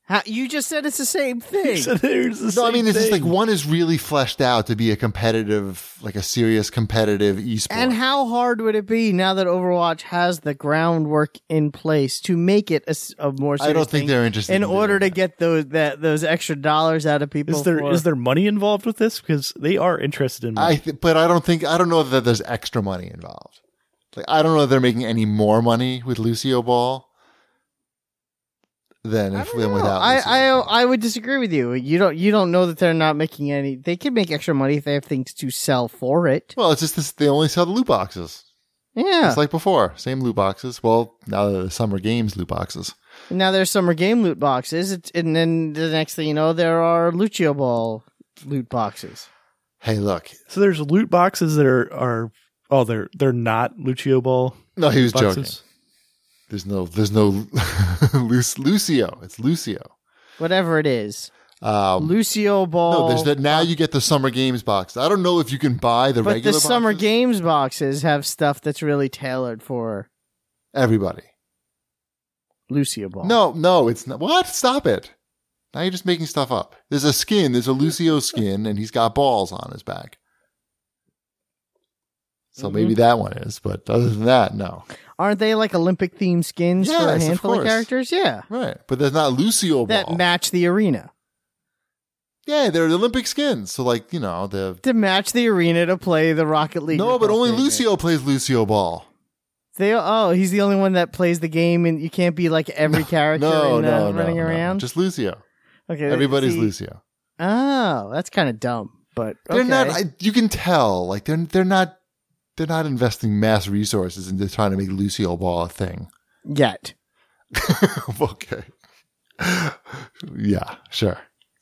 [SPEAKER 3] You just said it's the same thing.
[SPEAKER 4] So there's the
[SPEAKER 2] No, I
[SPEAKER 4] same
[SPEAKER 2] mean, it's just like
[SPEAKER 4] thing.
[SPEAKER 2] one is really fleshed out to be a competitive, like a serious competitive esport.
[SPEAKER 3] And how hard would it be now that Overwatch has the groundwork in place to make it a more serious
[SPEAKER 2] I don't think
[SPEAKER 3] thing
[SPEAKER 2] they're interested
[SPEAKER 3] in
[SPEAKER 2] in
[SPEAKER 3] order
[SPEAKER 2] doing
[SPEAKER 3] to get those extra dollars out of people?
[SPEAKER 4] Is there money involved with this? Because they are interested in money.
[SPEAKER 2] But I don't know that there's extra money involved. Like, I don't know if they're making any more money with Lucio Ball than without Lucio.
[SPEAKER 3] I would disagree with you. You don't know that they're not making any. They can make extra money if they have things to sell for it.
[SPEAKER 2] Well, it's just this, they only sell the loot boxes.
[SPEAKER 3] Yeah.
[SPEAKER 2] It's like before. Same loot boxes. Well, now they're the Summer Games loot boxes.
[SPEAKER 3] Now there's summer game loot boxes, and then the next thing you know, there are Lucio Ball loot boxes.
[SPEAKER 2] Hey, look.
[SPEAKER 4] So there's loot boxes that are they're not Lucio Ball.
[SPEAKER 2] No, he was
[SPEAKER 4] boxes.
[SPEAKER 2] joking. There's no Lucio. It's Lucio.
[SPEAKER 3] Whatever it is. Lucio Ball.
[SPEAKER 2] No, there's that. Now you get the Summer Games box. I don't know if you can buy the
[SPEAKER 3] but
[SPEAKER 2] regular
[SPEAKER 3] the Summer
[SPEAKER 2] boxes.
[SPEAKER 3] Games boxes have stuff that's really tailored for
[SPEAKER 2] Everybody.
[SPEAKER 3] Lucio Ball.
[SPEAKER 2] No, it's not. What? Stop it. Now you're just making stuff up. There's a skin. There's a Lucio skin, and he's got balls on his back. So maybe that one is, but other than that, no.
[SPEAKER 3] Aren't they like Olympic themed skins for a
[SPEAKER 2] Yes, of
[SPEAKER 3] handful of
[SPEAKER 2] course.
[SPEAKER 3] characters? Yeah.
[SPEAKER 2] Right. But there's not Lucio Ball.
[SPEAKER 3] That match the arena.
[SPEAKER 2] Yeah, they're the Olympic skins. So, like, you know, the.
[SPEAKER 3] To match the arena to play the Rocket League.
[SPEAKER 2] No, but only
[SPEAKER 3] Thing.
[SPEAKER 2] Lucio plays Lucio Ball.
[SPEAKER 3] He's the only one that plays the game, and you can't be like every character running around.
[SPEAKER 2] Just Lucio.
[SPEAKER 3] Okay,
[SPEAKER 2] Everybody's
[SPEAKER 3] see-
[SPEAKER 2] Lucio.
[SPEAKER 3] Oh, that's kind of dumb, but okay.
[SPEAKER 2] They're not. You can tell. Like they're not. They're not investing mass resources into trying to make Lucio Ball a thing.
[SPEAKER 3] yet.
[SPEAKER 2] Okay. Yeah. Sure.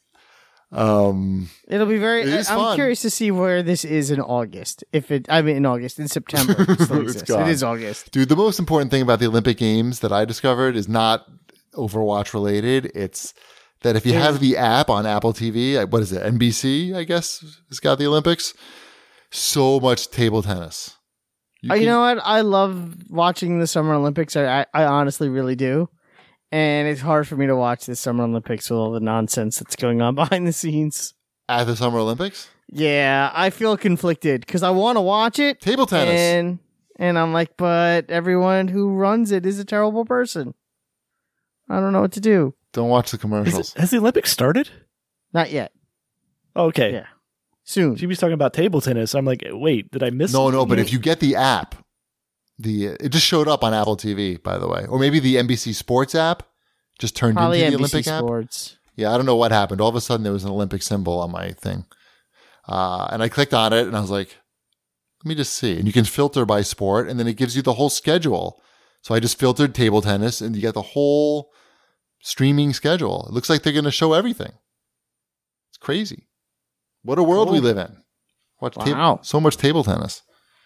[SPEAKER 3] It'll be very.
[SPEAKER 2] It is
[SPEAKER 3] I'm
[SPEAKER 2] fun.
[SPEAKER 3] curious to see where this is in August. In September. It still
[SPEAKER 2] It's
[SPEAKER 3] exists.
[SPEAKER 2] gone.
[SPEAKER 3] It is August.
[SPEAKER 2] Dude, the most important thing about the Olympic Games that I discovered is not Overwatch related. It's that if you have the app on Apple TV, what is it? NBC, I guess, has got the Olympics. So much table tennis.
[SPEAKER 3] You know what? I love watching the Summer Olympics. I honestly really do. And it's hard for me to watch the Summer Olympics with all the nonsense that's going on behind the scenes.
[SPEAKER 2] At the Summer Olympics?
[SPEAKER 3] Yeah, I feel conflicted because I want to watch it.
[SPEAKER 2] Table tennis.
[SPEAKER 3] And I'm like, but everyone who runs it is a terrible person. I don't know what to do.
[SPEAKER 2] Don't watch the commercials.
[SPEAKER 4] Has the Olympics started?
[SPEAKER 3] Not yet.
[SPEAKER 4] Okay.
[SPEAKER 3] Yeah. Soon.
[SPEAKER 4] She was talking about table tennis. I'm like, wait, did I miss
[SPEAKER 2] No,
[SPEAKER 4] something
[SPEAKER 2] but
[SPEAKER 4] here?
[SPEAKER 2] if you get the app, it just showed up on Apple TV, by the way. Or maybe the NBC Sports app just turned
[SPEAKER 3] Probably
[SPEAKER 2] into the
[SPEAKER 3] NBC
[SPEAKER 2] Olympic app.
[SPEAKER 3] Sports.
[SPEAKER 2] Yeah, I don't know what happened. All of a sudden, there was an Olympic symbol on my thing. And I clicked on it, and I was like, let me just see. And you can filter by sport, and then it gives you the whole schedule. So I just filtered table tennis, and you get the whole streaming schedule. It looks like they're going to show everything. It's crazy. What a world we live in.
[SPEAKER 3] Wow.
[SPEAKER 2] So much table tennis.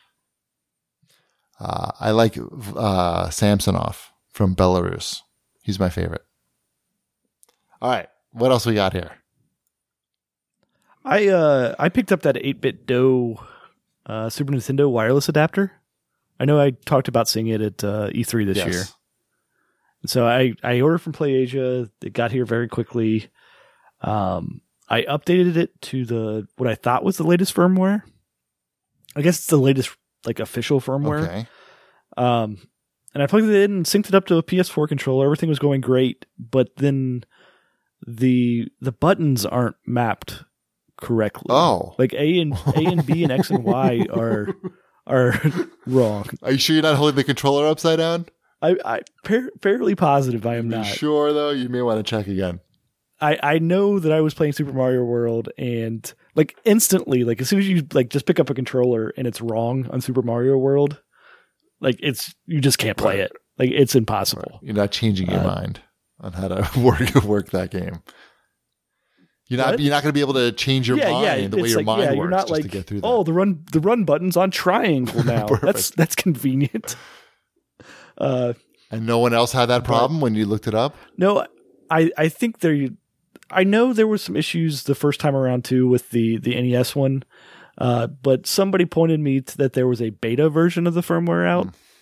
[SPEAKER 2] I like Samsonov from Belarus. He's my favorite. All right. What else we got here?
[SPEAKER 4] I picked up that 8-bit Do Super Nintendo wireless adapter. I know I talked about seeing it at E3 this year. So I ordered from PlayAsia. It got here very quickly. I updated it to what I thought was the latest firmware. I guess it's the latest like official firmware.
[SPEAKER 2] Okay.
[SPEAKER 4] And I plugged it in and synced it up to a PS4 controller. Everything was going great, but then the buttons aren't mapped correctly.
[SPEAKER 2] Oh.
[SPEAKER 4] Like A and B and X and Y are wrong.
[SPEAKER 2] Are you sure you're not holding the controller upside down?
[SPEAKER 4] I'm fairly positive I am
[SPEAKER 2] You
[SPEAKER 4] not.
[SPEAKER 2] sure, though? You may want to check again.
[SPEAKER 4] I know that I was playing Super Mario World and like instantly, like as soon as you like just pick up a controller and it's wrong on Super Mario World, like you just can't play it. Like it's impossible.
[SPEAKER 2] You're not changing your mind on how to work that game. You're not going to be able to change your mind the way
[SPEAKER 4] it's
[SPEAKER 2] your
[SPEAKER 4] like,
[SPEAKER 2] mind works
[SPEAKER 4] you're not
[SPEAKER 2] just
[SPEAKER 4] like,
[SPEAKER 2] to get through that.
[SPEAKER 4] oh, the run button's on triangle now. that's convenient.
[SPEAKER 2] And no one else had that problem when you looked it up?
[SPEAKER 4] No, I think I know there was some issues the first time around too with the NES one, but somebody pointed me to that there was a beta version of the firmware out.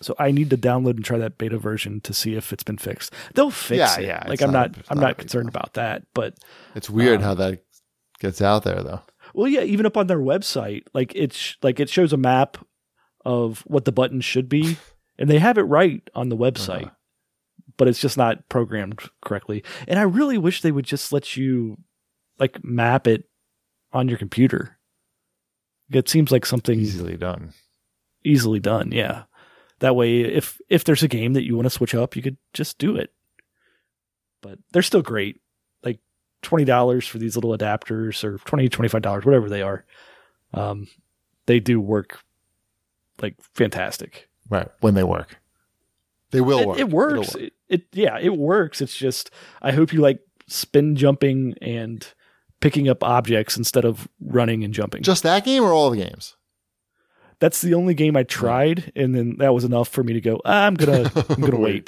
[SPEAKER 4] So I need to download and try that beta version to see if it's been fixed. They'll fix it.
[SPEAKER 2] Yeah.
[SPEAKER 4] Like
[SPEAKER 2] it's
[SPEAKER 4] I'm
[SPEAKER 2] not
[SPEAKER 4] not concerned about that. But
[SPEAKER 2] It's weird how that gets out there, though.
[SPEAKER 4] well, yeah, even up on their website, like it shows a map of what the buttons should be, and they have it right on the website, but it's just not programmed correctly. And I really wish they would just let you like map it on your computer. It seems like something
[SPEAKER 2] Easily done.
[SPEAKER 4] Yeah. That way, if there's a game that you want to switch up, you could just do it. But they're still great. Like $20 for these little adapters, or $20, $25, whatever they are. They do work like fantastic.
[SPEAKER 2] Right. When they work. They will work.
[SPEAKER 4] It works.
[SPEAKER 2] It'll work.
[SPEAKER 4] It works. It's just, I hope you like spin jumping and picking up objects instead of running and jumping.
[SPEAKER 2] Just that game or all the games?
[SPEAKER 4] That's the only game I tried, and then that was enough for me to go, I'm gonna wait.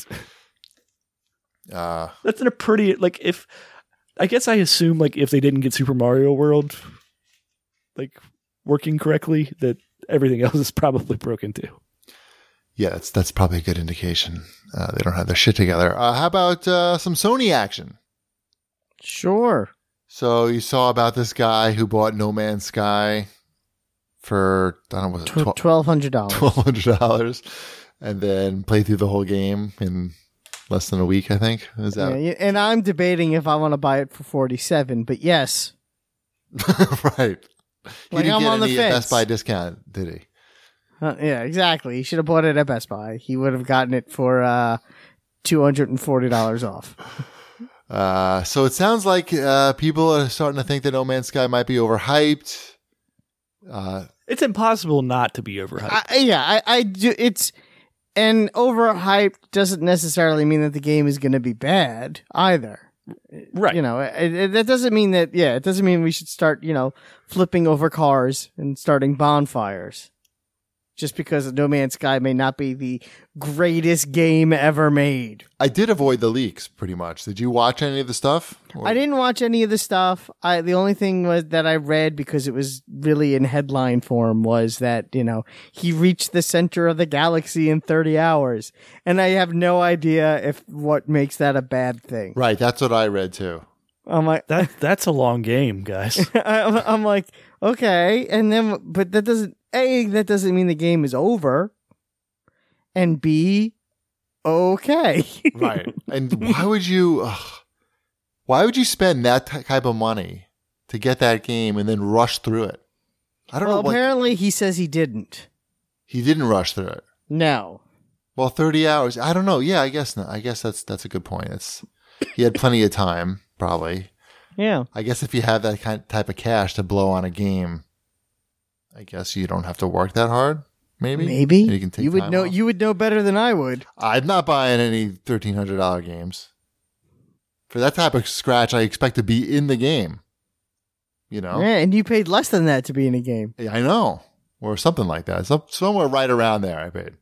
[SPEAKER 4] That's in a pretty, like, if I guess I assume, like, if they didn't get Super Mario World like working correctly, that everything else is probably broken too.
[SPEAKER 2] Yeah, that's probably a good indication. They don't have their shit together. How about some Sony action?
[SPEAKER 3] Sure.
[SPEAKER 2] So you saw about this guy who bought No Man's Sky for, I don't know, was it
[SPEAKER 3] $1,200.
[SPEAKER 2] $1,200, and then played through the whole game in less than a week, I think. Is that
[SPEAKER 3] Yeah, and I'm debating if I want to buy it for $47, but yes.
[SPEAKER 2] right? He
[SPEAKER 3] Like,
[SPEAKER 2] didn't
[SPEAKER 3] I'm
[SPEAKER 2] get
[SPEAKER 3] on the
[SPEAKER 2] any
[SPEAKER 3] fence.
[SPEAKER 2] Best Buy discount, did he?
[SPEAKER 3] Yeah, exactly. He should have bought it at Best Buy. He would have gotten it for $240 off.
[SPEAKER 2] So it sounds like people are starting to think that No Man's Sky might be overhyped.
[SPEAKER 4] It's impossible not to be overhyped.
[SPEAKER 3] I do. And overhyped doesn't necessarily mean that the game is going to be bad either.
[SPEAKER 4] Right.
[SPEAKER 3] You know, that doesn't mean that, it doesn't mean we should start, flipping over cars and starting bonfires. Just because No Man's Sky may not be the greatest game ever made.
[SPEAKER 2] I did avoid the leaks pretty much. Did you watch any of the stuff?
[SPEAKER 3] I didn't watch any of the stuff. The only thing was that I read, because it was really in headline form, was that, he reached the center of the galaxy in 30 hours. And I have no idea what makes that a bad thing.
[SPEAKER 2] Right, that's what I read too.
[SPEAKER 3] I'm like,
[SPEAKER 4] That's a long game, guys.
[SPEAKER 3] I'm like, okay. And then, but that doesn't mean the game is over. And B, okay.
[SPEAKER 2] Right. And why would you spend that type of money to get that game and then rush through it? I don't know.
[SPEAKER 3] Apparently he says he didn't.
[SPEAKER 2] He didn't rush through it.
[SPEAKER 3] No.
[SPEAKER 2] Well, 30 hours. I don't know. Yeah, I guess not. I guess that's a good point. He had plenty of time, probably.
[SPEAKER 3] Yeah.
[SPEAKER 2] I guess if you have that type of cash to blow on a game, I guess you don't have to work that hard. Maybe.
[SPEAKER 3] And
[SPEAKER 2] you can take
[SPEAKER 3] you would
[SPEAKER 2] time
[SPEAKER 3] know.
[SPEAKER 2] off.
[SPEAKER 3] You would know better than I would.
[SPEAKER 2] I'm not buying any $1,300 games. For that type of scratch, I expect to be in the game.
[SPEAKER 3] Yeah, and you paid less than that to be in a game.
[SPEAKER 2] Yeah, I know, or something like that. Somewhere right around there, I paid.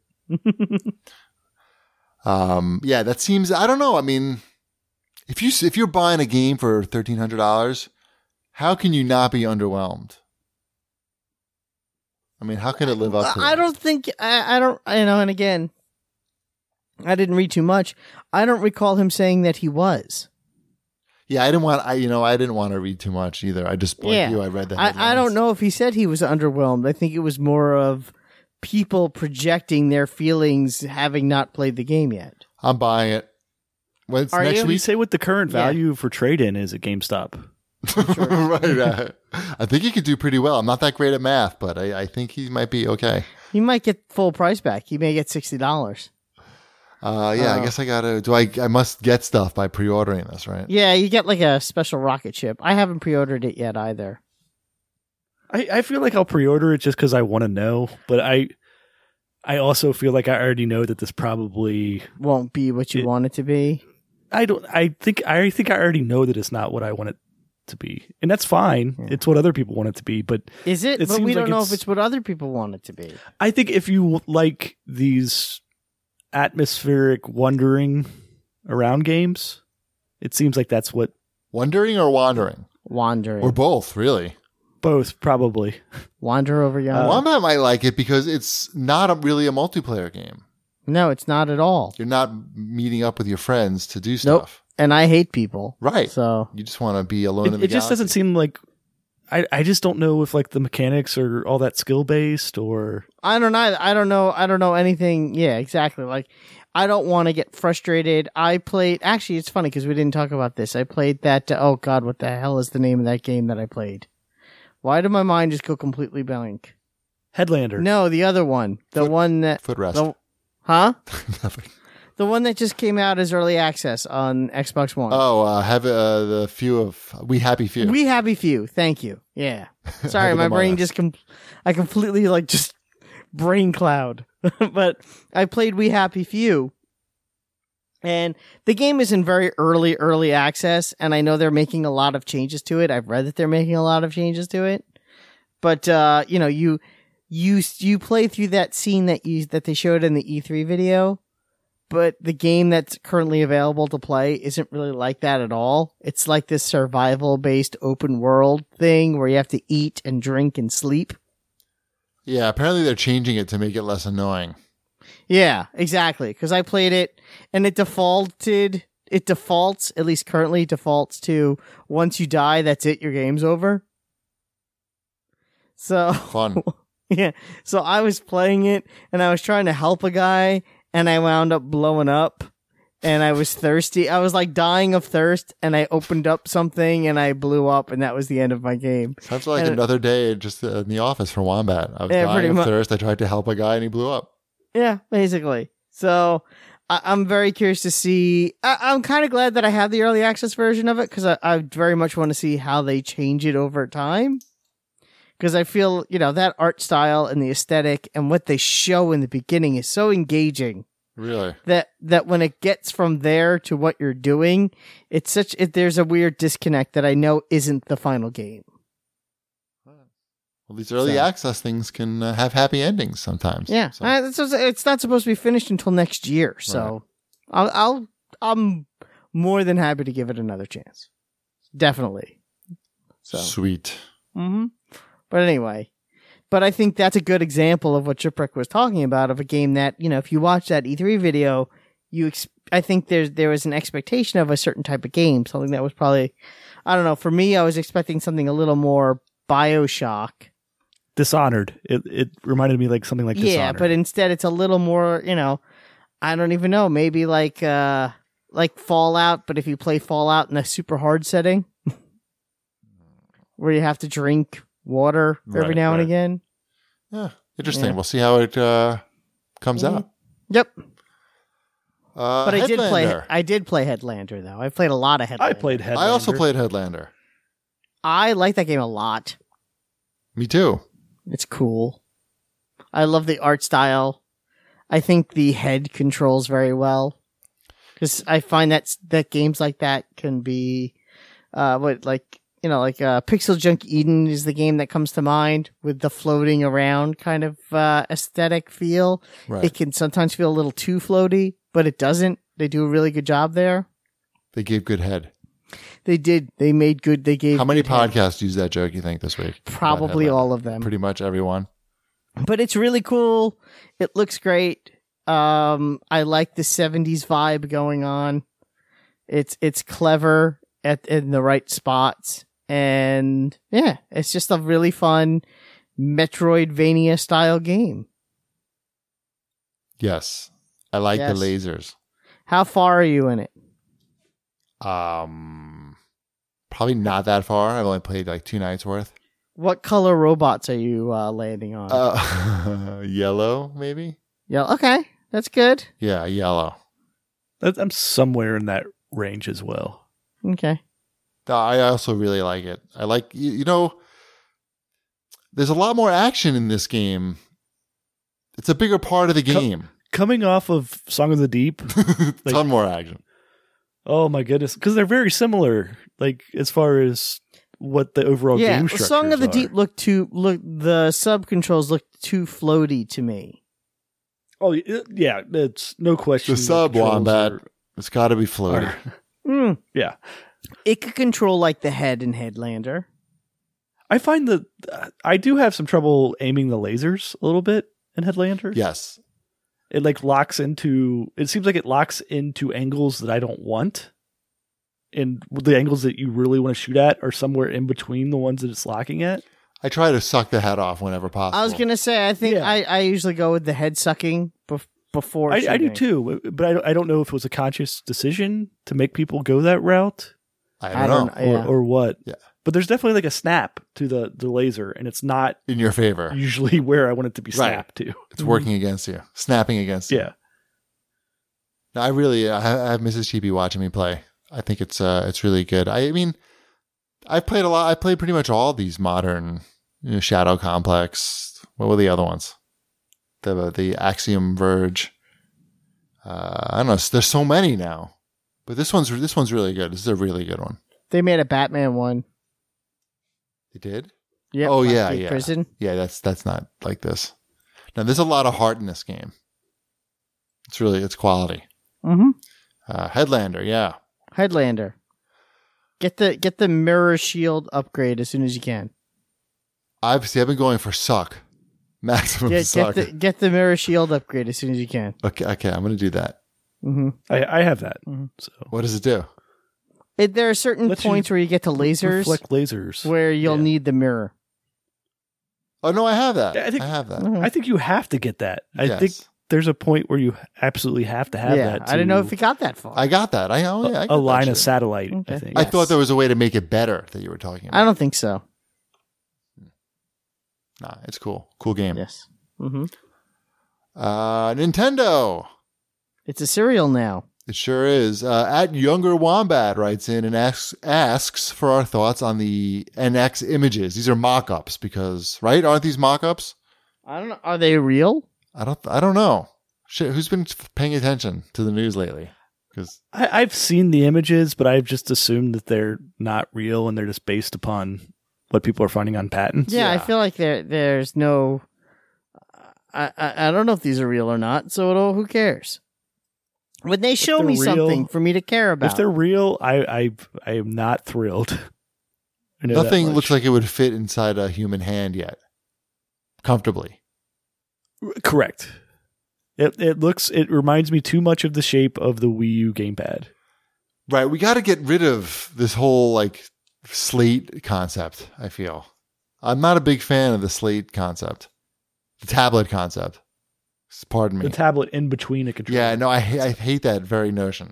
[SPEAKER 2] Yeah, that seems. I don't know. I mean, if you're buying a game for $1,300, how can you not be underwhelmed? I mean, how can it live up to that?
[SPEAKER 3] I don't think. I don't. And again, I didn't read too much. I don't recall him saying that he was.
[SPEAKER 2] Yeah, I didn't want to read too much either. I just like you. I read the headlines.
[SPEAKER 3] I don't know if he said he was underwhelmed. I think it was more of people projecting their feelings having not played the game yet.
[SPEAKER 2] I'm buying it. When it's
[SPEAKER 3] Are
[SPEAKER 2] next
[SPEAKER 3] you?
[SPEAKER 4] We
[SPEAKER 2] week,
[SPEAKER 4] say what the current value for trade-in is at GameStop.
[SPEAKER 2] right? I think he could do pretty well. I'm not that great at math, but I think he might be okay.
[SPEAKER 3] He might get full price back. He may get $60.
[SPEAKER 2] I guess I gotta. I must get stuff by pre-ordering this, right?
[SPEAKER 3] Yeah, you get like a special rocket ship. I haven't pre-ordered it yet either.
[SPEAKER 4] I feel like I'll pre-order it just because I want to know, but I also feel like I already know that this probably
[SPEAKER 3] Won't be what you want it to be.
[SPEAKER 4] I think I already know that it's not what I want it to be, and that's fine. Yeah. It's what other people want it to be, but
[SPEAKER 3] is it? But we don't know if it's what other people want it to be.
[SPEAKER 4] I think if you like these atmospheric wandering around games, it seems like that's what.
[SPEAKER 2] Wondering or wandering?
[SPEAKER 3] Wandering.
[SPEAKER 2] Or both, really.
[SPEAKER 4] Both, probably.
[SPEAKER 3] Wander over yonder.
[SPEAKER 2] Wombat might like it because it's not really a multiplayer game.
[SPEAKER 3] No, it's not at all.
[SPEAKER 2] You're not meeting up with your friends to do
[SPEAKER 3] Nope.
[SPEAKER 2] stuff.
[SPEAKER 3] And I hate people.
[SPEAKER 2] Right.
[SPEAKER 3] So
[SPEAKER 2] You just want to be alone in the
[SPEAKER 4] It just doesn't seem like I just don't know if like the mechanics are all that skill based or
[SPEAKER 3] I don't know. I don't know anything. Yeah, exactly. Like, I don't want to get frustrated. I played. Actually, it's funny because we didn't talk about this. I played that. Oh God, what the hell is the name of that game that I played? Why did my mind just go completely blank?
[SPEAKER 4] Headlander.
[SPEAKER 3] No, the other one. The one that.
[SPEAKER 2] Footrest.
[SPEAKER 3] Huh?
[SPEAKER 2] Nothing.
[SPEAKER 3] The one that just came out as early access on Xbox One.
[SPEAKER 2] Oh, have the few of We Happy Few.
[SPEAKER 3] We Happy Few. Thank you. Yeah. Sorry,
[SPEAKER 2] Have it
[SPEAKER 3] my
[SPEAKER 2] on my
[SPEAKER 3] brain
[SPEAKER 2] list.
[SPEAKER 3] just I completely like just brain cloud. But I played We Happy Few. And the game is in very early access, and I know they're making a lot of changes to it. I've read that they're making a lot of changes to it. But you know, you play through that scene that they showed in the E3 video. But the game that's currently available to play isn't really like that at all. It's like this survival-based open world thing where you have to eat and drink and sleep.
[SPEAKER 2] Yeah, apparently they're changing it to make it less annoying.
[SPEAKER 3] Yeah, exactly. Because I played it and it defaults, at least currently defaults to once you die, that's it, your game's over. So,
[SPEAKER 2] Fun.
[SPEAKER 3] yeah. So I was playing it and I was trying to help a guy. And I wound up blowing up, and I was thirsty. I was like dying of thirst, and I opened up something, and I blew up, and that was the end of my game.
[SPEAKER 2] Sounds like
[SPEAKER 3] And-
[SPEAKER 2] another day just in the office for Wombat. I was
[SPEAKER 3] Yeah,
[SPEAKER 2] dying
[SPEAKER 3] pretty
[SPEAKER 2] of
[SPEAKER 3] mu-
[SPEAKER 2] thirst. I tried to help a guy, and he blew up.
[SPEAKER 3] Yeah, basically. So I'm very curious to see. I'm kind of glad that I have the early access version of it, because I very much want to see how they change it over time. Because I feel, you know, that art style and the aesthetic and what they show in the beginning is so engaging.
[SPEAKER 2] Really?
[SPEAKER 3] That when it gets from there to what you're doing, there's a weird disconnect that I know isn't the final game.
[SPEAKER 2] Well, these early
[SPEAKER 3] So-
[SPEAKER 2] access things can have happy endings sometimes.
[SPEAKER 3] Yeah,
[SPEAKER 2] So,
[SPEAKER 3] it's not supposed to be finished until next year, so I'm more than happy to give it another chance. Definitely. So,
[SPEAKER 2] sweet.
[SPEAKER 3] But anyway, but I think that's a good example of what Shipwreck was talking about, of a game that, you know, if you watch that E3 video, I think there was an expectation of a certain type of game, something that was probably, I don't know, for me, I was expecting something a little more BioShock.
[SPEAKER 4] Dishonored. It reminded me like something like
[SPEAKER 3] Yeah,
[SPEAKER 4] Dishonored.
[SPEAKER 3] but instead it's a little more, you know, I don't even know, maybe like Fallout, but if you play Fallout in a super hard setting, where you have to drink water every
[SPEAKER 2] Right,
[SPEAKER 3] now and
[SPEAKER 2] right.
[SPEAKER 3] again.
[SPEAKER 2] Yeah, interesting.
[SPEAKER 3] Yeah.
[SPEAKER 2] We'll see how it comes out.
[SPEAKER 3] Yep. But I did
[SPEAKER 2] Headlander.
[SPEAKER 3] play Headlander though. I played a lot of Headlander.
[SPEAKER 4] I played Headlander.
[SPEAKER 2] I also played Headlander.
[SPEAKER 3] I like that game a lot.
[SPEAKER 2] Me too.
[SPEAKER 3] It's cool. I love the art style. I think the head controls very well. Because I find that games like that can be, Pixel Junk Eden is the game that comes to mind with the floating around kind of aesthetic feel.
[SPEAKER 2] Right.
[SPEAKER 3] It can sometimes feel a little too floaty, but it doesn't. They do a really good job there.
[SPEAKER 2] They gave good head.
[SPEAKER 3] They did. They made good. They gave.
[SPEAKER 2] How many
[SPEAKER 3] good head.
[SPEAKER 2] podcasts use that joke, you think, this week?
[SPEAKER 3] Probably
[SPEAKER 2] About Headlander?
[SPEAKER 3] all of them.
[SPEAKER 2] Pretty much everyone.
[SPEAKER 3] But it's really cool. It looks great. I like the 70s vibe going on. It's clever in the right spots. And yeah, it's just a really fun Metroidvania style game.
[SPEAKER 2] Yes. I like
[SPEAKER 3] Yes.
[SPEAKER 2] the lasers.
[SPEAKER 3] How far are you in it?
[SPEAKER 2] Probably not that far. I've only played like 2 nights worth.
[SPEAKER 3] What color robots are you landing on?
[SPEAKER 2] Yellow, maybe?
[SPEAKER 3] Yeah, okay. That's good.
[SPEAKER 2] Yeah, yellow.
[SPEAKER 4] I'm somewhere in that range as well.
[SPEAKER 3] Okay.
[SPEAKER 2] I also really like it. I like, there's a lot more action in this game. It's a bigger part of the game.
[SPEAKER 4] Coming off of Song of the Deep,
[SPEAKER 2] Ton more action.
[SPEAKER 4] oh my goodness, because they're very similar, like as far as what the overall
[SPEAKER 3] Yeah,
[SPEAKER 4] game structures
[SPEAKER 3] Song of the
[SPEAKER 4] are.
[SPEAKER 3] Deep the sub controls look too floaty to me.
[SPEAKER 4] Oh yeah, it's no question.
[SPEAKER 2] The sub
[SPEAKER 4] controls
[SPEAKER 2] Wombat,
[SPEAKER 4] are-
[SPEAKER 2] it's got to be floated.
[SPEAKER 4] yeah,
[SPEAKER 3] It could control like the head in Headlander.
[SPEAKER 4] I find that I do have some trouble aiming the lasers a little bit in Headlander.
[SPEAKER 2] Yes.
[SPEAKER 4] It like locks into. It seems like it locks into angles that I don't want, and the angles that you really want to shoot at are somewhere in between the ones that it's locking at.
[SPEAKER 2] I try to suck the head off whenever possible.
[SPEAKER 3] I was gonna say, I think
[SPEAKER 4] Yeah.
[SPEAKER 3] I usually go with the head sucking before.
[SPEAKER 4] I do
[SPEAKER 3] shooting.
[SPEAKER 4] too, but I don't know if it was a conscious decision to make people go that route
[SPEAKER 2] I don't know.
[SPEAKER 3] Yeah.
[SPEAKER 4] or what.
[SPEAKER 2] Yeah.
[SPEAKER 4] But there's definitely like a snap to the laser, and it's not
[SPEAKER 2] In your favor.
[SPEAKER 4] usually where I want it to be
[SPEAKER 2] Right.
[SPEAKER 4] snapped to.
[SPEAKER 2] It's working against you. Snapping against you.
[SPEAKER 4] Yeah.
[SPEAKER 2] No, I have Mrs. Cheapy watching me play. I think it's really good. I mean, I've played a lot. I played pretty much all these modern Shadow Complex. What were the other ones? The Axiom Verge. I don't know. There's so many now, but this one's really good. This is a really good one.
[SPEAKER 3] They made a Batman one.
[SPEAKER 2] They did?
[SPEAKER 3] Yep,
[SPEAKER 2] Oh,
[SPEAKER 3] Black
[SPEAKER 2] yeah,
[SPEAKER 3] Gate
[SPEAKER 2] yeah.
[SPEAKER 3] Prison.
[SPEAKER 2] Yeah, that's not like this. Now there's a lot of heart in this game. It's quality.
[SPEAKER 3] Mm-hmm.
[SPEAKER 2] Headlander, yeah.
[SPEAKER 3] Headlander. Get the mirror shield upgrade as soon as you can.
[SPEAKER 2] I've been going for suck. Maximum suck.
[SPEAKER 3] Get the mirror shield upgrade as soon as you can.
[SPEAKER 2] Okay, I'm going to do that.
[SPEAKER 3] Mm-hmm.
[SPEAKER 4] I have that. So
[SPEAKER 2] What does it do?
[SPEAKER 3] There are certain
[SPEAKER 4] Lets you
[SPEAKER 3] points where you get to lasers
[SPEAKER 4] reflect lasers.
[SPEAKER 3] where you'll
[SPEAKER 4] Yeah.
[SPEAKER 3] need the mirror.
[SPEAKER 2] Oh, no, I have that.
[SPEAKER 4] I think-
[SPEAKER 2] I have that.
[SPEAKER 3] Mhm.
[SPEAKER 4] I think you have to get that. I
[SPEAKER 2] Yes.
[SPEAKER 4] think there's a point where you absolutely have to have
[SPEAKER 3] Yeah,
[SPEAKER 4] that.
[SPEAKER 3] I didn't know
[SPEAKER 4] to
[SPEAKER 3] if you got that far.
[SPEAKER 2] I got that. I got
[SPEAKER 4] a
[SPEAKER 2] that
[SPEAKER 4] line of
[SPEAKER 2] shit.
[SPEAKER 4] satellite. I
[SPEAKER 3] Okay.
[SPEAKER 4] think.
[SPEAKER 2] I
[SPEAKER 3] Yes.
[SPEAKER 2] thought there was a way to make it better that you were talking about.
[SPEAKER 3] I don't think so.
[SPEAKER 2] Nah, it's cool. Cool game.
[SPEAKER 3] Yes. Mm-hmm.
[SPEAKER 2] Nintendo.
[SPEAKER 3] It's a cereal now.
[SPEAKER 2] It sure is. At Younger Wombat writes in and asks for our thoughts on the NX images. These are mock-ups because, right? Aren't these mock-ups?
[SPEAKER 3] I don't know. Are they real?
[SPEAKER 2] I don't know. Shit, who's been paying attention to the news lately? Because
[SPEAKER 4] I've seen the images, but I've just assumed that they're not real and they're just based upon what people are finding on patents.
[SPEAKER 3] Yeah, I
[SPEAKER 2] Yeah.
[SPEAKER 3] feel like there's no. I don't know if these are real or not. So who cares? When they show
[SPEAKER 4] they're
[SPEAKER 3] me
[SPEAKER 4] real-
[SPEAKER 3] something for me to care about,
[SPEAKER 4] If they're real, I am not thrilled. I know that
[SPEAKER 2] nothing
[SPEAKER 4] much.
[SPEAKER 2] looks like it would fit inside a human hand yet. Comfortably.
[SPEAKER 4] Correct. It reminds me too much of the shape of the Wii U gamepad.
[SPEAKER 2] Right. We got to get rid of this whole like slate concept, I feel. I'm not a big fan of the slate concept. The tablet concept. Pardon me.
[SPEAKER 4] The tablet in between a controller.
[SPEAKER 2] Yeah, no, I hate that very notion.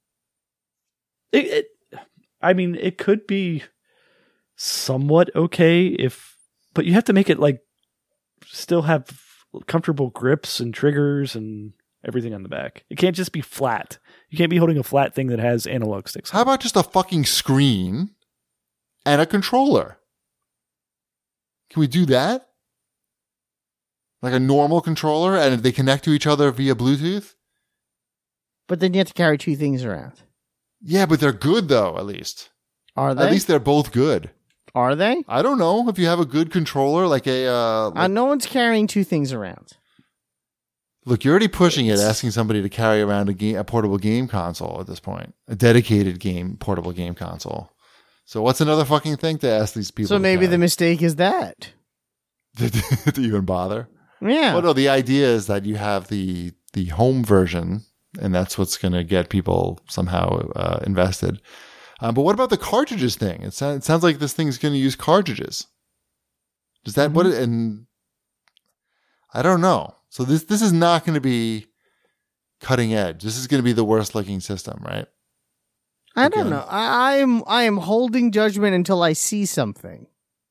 [SPEAKER 4] I mean, it could be somewhat okay but you have to make it like still have comfortable grips and triggers and everything on the back. It can't just be flat. You can't be holding a flat thing that has analog sticks.
[SPEAKER 2] How about just a fucking screen and a controller? Can we do that? Like a normal controller and they connect to each other via Bluetooth?
[SPEAKER 3] but then you have to carry two things around.
[SPEAKER 2] Yeah, but they're good though, at least.
[SPEAKER 3] Are they?
[SPEAKER 2] At least they're both good.
[SPEAKER 3] Are they?
[SPEAKER 2] I don't know if you have a good controller, like
[SPEAKER 3] No one's carrying two things around.
[SPEAKER 2] look, you're already pushing it, asking somebody to carry around a portable game console at this point, a dedicated portable game console. So what's another fucking thing to ask these people?
[SPEAKER 3] So
[SPEAKER 2] to
[SPEAKER 3] maybe the
[SPEAKER 2] carry?
[SPEAKER 3] mistake is that.
[SPEAKER 2] Do you even bother?
[SPEAKER 3] Yeah.
[SPEAKER 2] Well, no, the idea is that you have the home version, and that's what's going to get people somehow invested. But what about the cartridges thing? It sounds like this thing's going to use cartridges. Does that what? And I don't know. So this is not going to be cutting edge. This is going to be the worst looking system, right?
[SPEAKER 3] I don't
[SPEAKER 2] Again.
[SPEAKER 3] know. I am holding judgment until I see something.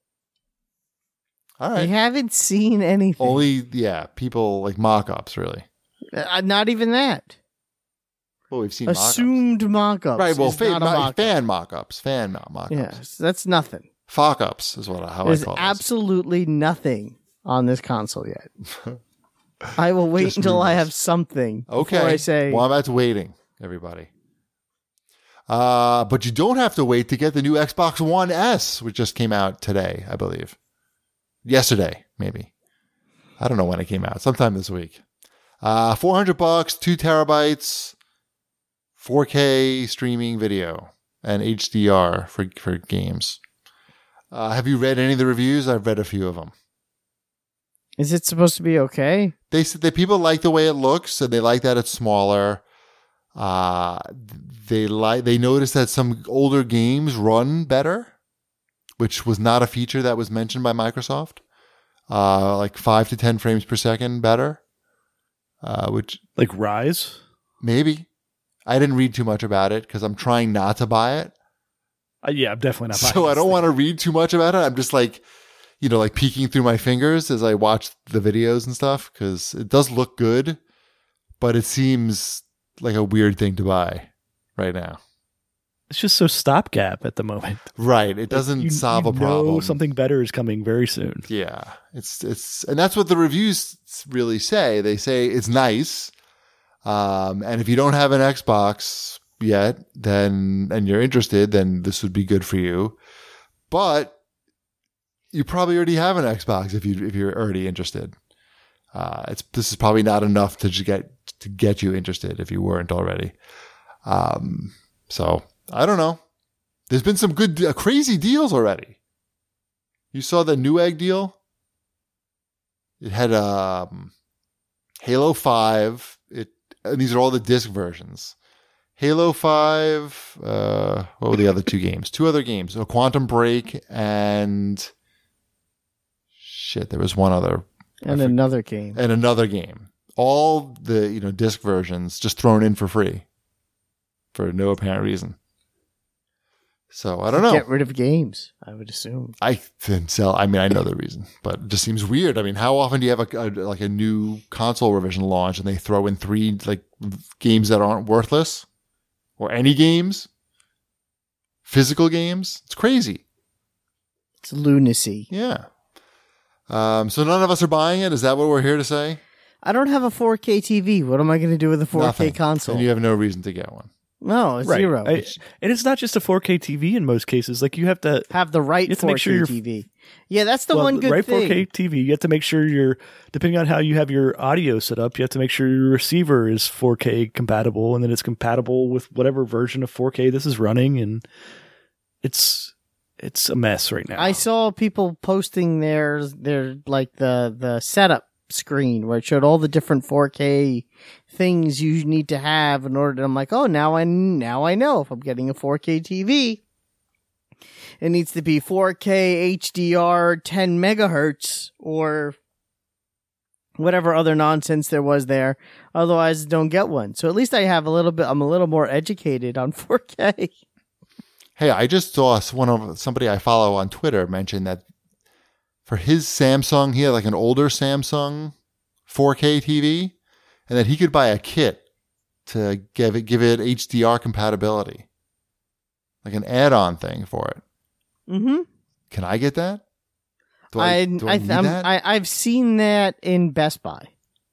[SPEAKER 2] All
[SPEAKER 3] I
[SPEAKER 2] right.
[SPEAKER 3] haven't seen anything.
[SPEAKER 2] Only people like mock-ups, really.
[SPEAKER 3] Not even that.
[SPEAKER 2] Well, we've seen mock-ups.
[SPEAKER 3] Assumed mock-ups.
[SPEAKER 2] Right. Well,
[SPEAKER 3] is not a mock-up.
[SPEAKER 2] fan mock-ups. Fan mock-ups.
[SPEAKER 3] Yes, that's nothing.
[SPEAKER 2] Fuck-ups is how I
[SPEAKER 3] There's
[SPEAKER 2] call this.
[SPEAKER 3] absolutely nothing on this console yet. I will wait
[SPEAKER 2] Just
[SPEAKER 3] until I
[SPEAKER 2] rumors.
[SPEAKER 3] have something
[SPEAKER 2] Okay.
[SPEAKER 3] before I say.
[SPEAKER 2] Wombat's waiting, everybody. But you don't have to wait to get the new Xbox One S, which just came out today, I believe. Yesterday, maybe. I don't know when it came out. Sometime this week. $400, 2 terabytes, 4K streaming video, and HDR for games. Have you read any of the reviews? I've read a few of them.
[SPEAKER 3] Is it supposed to be okay?
[SPEAKER 2] They said that people like the way it looks, and they like that it's smaller. They noticed that some older games run better, which was not a feature that was mentioned by Microsoft. Like 5 to 10 frames per second better. Which
[SPEAKER 4] Like Rise?
[SPEAKER 2] maybe. I didn't read too much about it because I'm trying not to buy it.
[SPEAKER 4] Yeah, I'm definitely not buying
[SPEAKER 2] So I
[SPEAKER 4] this
[SPEAKER 2] don't
[SPEAKER 4] thing.
[SPEAKER 2] want to read too much about it. I'm just like, like peeking through my fingers as I watch the videos and stuff because it does look good, but it seems like a weird thing to buy right now.
[SPEAKER 4] It's just so stopgap at the moment.
[SPEAKER 2] Right. It doesn't solve a problem.
[SPEAKER 4] Something better is coming very soon.
[SPEAKER 2] Yeah. It's and that's what the reviews really say. They say it's nice. And if you don't have an Xbox yet, and you're interested, then this would be good for you. But you probably already have an Xbox if you're already interested. This is probably not enough to get you interested if you weren't already. So I don't know. There's been some good crazy deals already. You saw the Newegg deal? It had Halo 5. And these are all the disc versions. Halo 5, what were the other two games? Two other games. Quantum Break and there was one other.
[SPEAKER 3] And another game.
[SPEAKER 2] And another game. All the, disc versions just thrown in for free for no apparent reason. So I don't know.
[SPEAKER 3] Get rid of games, I would assume.
[SPEAKER 2] I know the reason, but it just seems weird. I mean, how often do you have a new console revision launch and they throw in 3 games that aren't worthless, or any games, physical games? It's crazy.
[SPEAKER 3] It's lunacy.
[SPEAKER 2] Yeah. So none of us are buying it. Is that what we're here to say?
[SPEAKER 3] I don't have a 4K TV. What am I going to do with a 4K
[SPEAKER 2] Nothing.
[SPEAKER 3] console?
[SPEAKER 2] And you have no reason to get one.
[SPEAKER 3] No, it's
[SPEAKER 4] Right.
[SPEAKER 3] zero.
[SPEAKER 4] And it's not just a 4K TV in most cases. Like you have to
[SPEAKER 3] Have the right
[SPEAKER 4] You have to
[SPEAKER 3] 4K
[SPEAKER 4] make sure
[SPEAKER 3] TV. Yeah, that's the one good
[SPEAKER 4] right
[SPEAKER 3] thing.
[SPEAKER 4] 4K TV. You have to make sure depending on how you have your audio set up, you have to make sure your receiver is 4K compatible, and then it's compatible with whatever version of 4K this is running, and it's a mess right now.
[SPEAKER 3] I saw people posting their like the setup screen where it showed all the different 4K things you need to have in order to, I'm like, oh, now I know if I'm getting a 4K TV, it needs to be 4K HDR 10 megahertz or whatever other nonsense there was there. Otherwise, don't get one. So at least I'm a little more educated on 4K.
[SPEAKER 2] Hey, I just saw somebody I follow on Twitter mention that for his Samsung, he had like an older Samsung 4K TV, and that he could buy a kit to give it HDR compatibility, like an add-on thing for it.
[SPEAKER 3] Mm-hmm.
[SPEAKER 2] Can I get that? Do I need that?
[SPEAKER 3] I've seen that in Best Buy.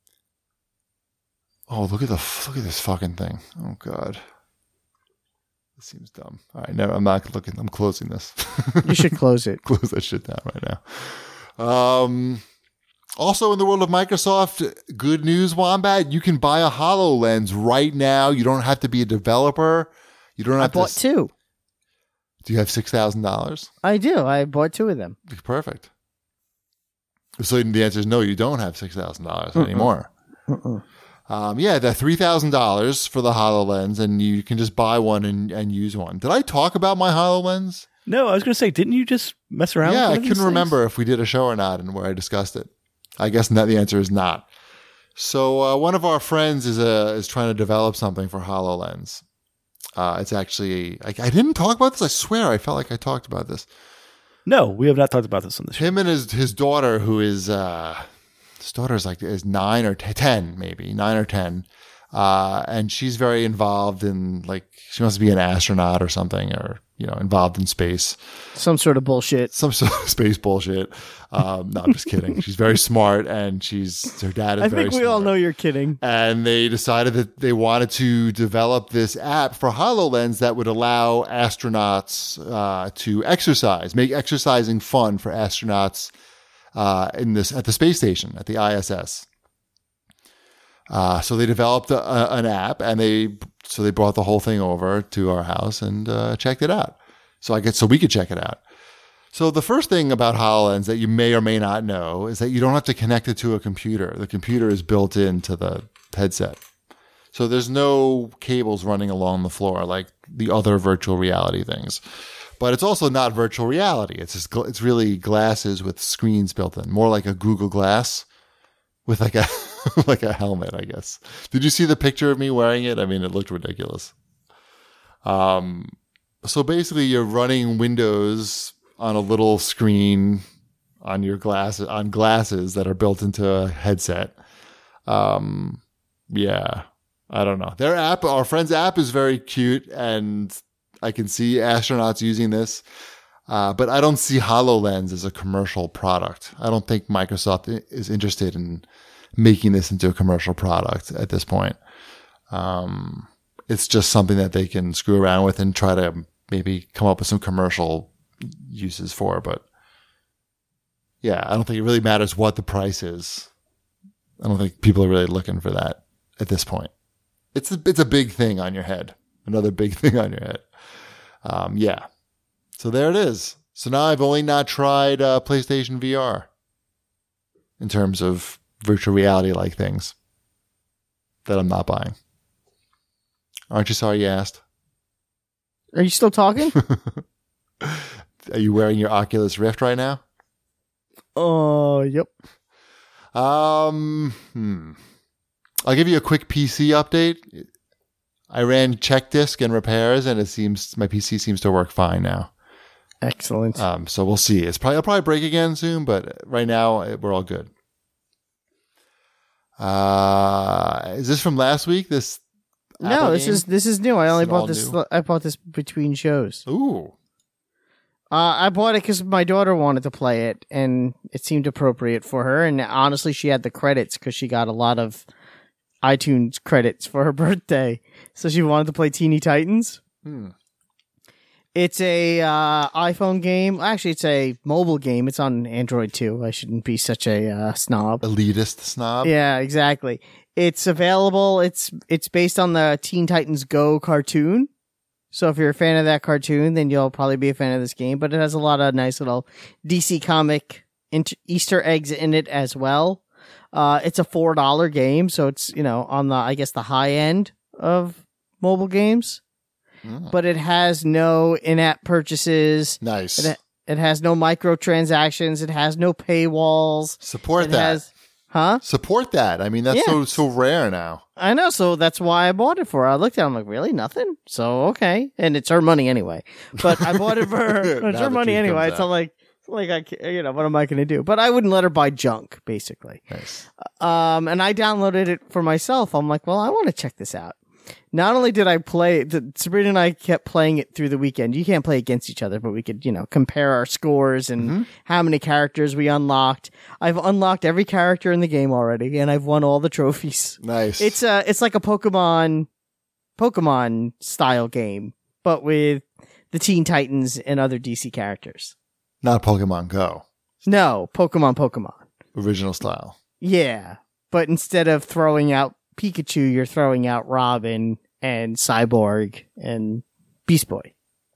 [SPEAKER 2] Oh, look at this fucking thing. Oh God. This seems dumb. All right, no, I'm not looking. I'm closing this.
[SPEAKER 3] You should close it.
[SPEAKER 2] Close that shit down right now. Also in the world of Microsoft, good news, Wombat. You can buy a HoloLens right now. You don't have to be a developer. You don't have
[SPEAKER 3] I bought
[SPEAKER 2] to.
[SPEAKER 3] two.
[SPEAKER 2] Do you have $6,000?
[SPEAKER 3] I do. I bought two of them.
[SPEAKER 2] Perfect. So the answer is no. You don't have $6,000 anymore. Yeah, the $3,000 for the HoloLens, and you can just buy one and use one. Did I talk about my HoloLens?
[SPEAKER 4] No, I was going to say, didn't you just mess around
[SPEAKER 2] Yeah,
[SPEAKER 4] with one
[SPEAKER 2] I
[SPEAKER 4] of these
[SPEAKER 2] couldn't
[SPEAKER 4] things?
[SPEAKER 2] remember if we did a show or not and where I discussed it. I guess the answer is not. So one of our friends is trying to develop something for HoloLens. It's actually, I didn't talk about this. I swear I felt like I talked about this.
[SPEAKER 4] No, we have not talked about this on the show.
[SPEAKER 2] Him and his daughter, who is his daughter's is 9 or 10, maybe 9 or 10, and she's very involved in she wants to be an astronaut or something, or involved in space,
[SPEAKER 3] Some sort of bullshit.
[SPEAKER 2] some sort of space bullshit. No, I'm just kidding. She's very smart, and her dad is
[SPEAKER 3] I
[SPEAKER 2] very
[SPEAKER 3] think we
[SPEAKER 2] smart.
[SPEAKER 3] all know you're kidding.
[SPEAKER 2] And they decided that they wanted to develop this app for HoloLens that would allow astronauts to exercise, make exercising fun for astronauts at the space station, at the ISS. So they developed an app, and they brought the whole thing over to our house and checked it out. So we could check it out. So the first thing about HoloLens that you may or may not know is that you don't have to connect it to a computer. The computer is built into the headset. So there's no cables running along the floor like the other virtual reality things. But it's also not virtual reality. It's really glasses with screens built in, more like a Google Glass with like a like a helmet, I guess. Did you see the picture of me wearing it? I mean, it looked ridiculous. So basically, you're running Windows on a little screen on your glasses that are built into a headset. Yeah, I don't know. Their app, our friend's app, is very cute, and I can see astronauts using this. But I don't see HoloLens as a commercial product. I don't think Microsoft is interested in making this into a commercial product at this point. It's just something that they can screw around with and try to maybe come up with some commercial uses for. But yeah, I don't think it really matters what the price is. I don't think people are really looking for that at this point. It's a big thing on your head. Another big thing on your head. Yeah. So there it is. So now I've only not tried PlayStation VR in terms of virtual reality like things that I'm not buying. Aren't you sorry you asked?
[SPEAKER 3] Are you still talking?
[SPEAKER 2] Are you wearing your Oculus Rift right now?
[SPEAKER 3] Oh, yep.
[SPEAKER 2] I'll give you a quick PC update. I ran check disk and repairs, and my PC seems to work fine now.
[SPEAKER 3] Excellent.
[SPEAKER 2] So we'll see. It'll probably break again soon, but right now we're all good. Is this from last week? This is new. I only bought this. I bought this between shows. Ooh.
[SPEAKER 3] I bought it because my daughter wanted to play it, and it seemed appropriate for her. And honestly, she had the credits because she got a lot of iTunes credits for her birthday, so she wanted to play Teeny Titans. It's a iPhone game. Actually, it's a mobile game. It's on Android too. I shouldn't be such a snob.
[SPEAKER 2] Elitist snob.
[SPEAKER 3] Yeah, exactly. It's available. It's based on the Teen Titans Go cartoon. So if you're a fan of that cartoon, then you'll probably be a fan of this game. But it has a lot of nice little DC comic Easter eggs in it as well. It's a $4 game, so it's, on the high end of mobile games. But it has no in-app purchases.
[SPEAKER 2] Nice.
[SPEAKER 3] It has no microtransactions. It has no paywalls.
[SPEAKER 2] Support that. Support that. I mean, that's so rare now.
[SPEAKER 3] I know, so that's why I bought it for her. I looked at it, I'm like, really? Nothing? So, okay. And it's her money anyway. But I bought it for her. It's her money anyway. It's not like what am I going to do? But I wouldn't let her buy junk, basically.
[SPEAKER 2] Nice.
[SPEAKER 3] And I downloaded it for myself. I'm like, well, I want to check this out. Not only did I play, Sabrina and I kept playing it through the weekend. You can't play against each other, but we could, compare our scores and how many characters we unlocked. I've unlocked every character in the game already, and I've won all the trophies.
[SPEAKER 2] Nice.
[SPEAKER 3] It's like a Pokemon style game, but with the Teen Titans and other DC characters.
[SPEAKER 2] Not Pokemon Go.
[SPEAKER 3] No, Pokemon.
[SPEAKER 2] Original style.
[SPEAKER 3] Yeah, but instead of throwing out Pikachu, you're throwing out Robin and Cyborg and Beast Boy.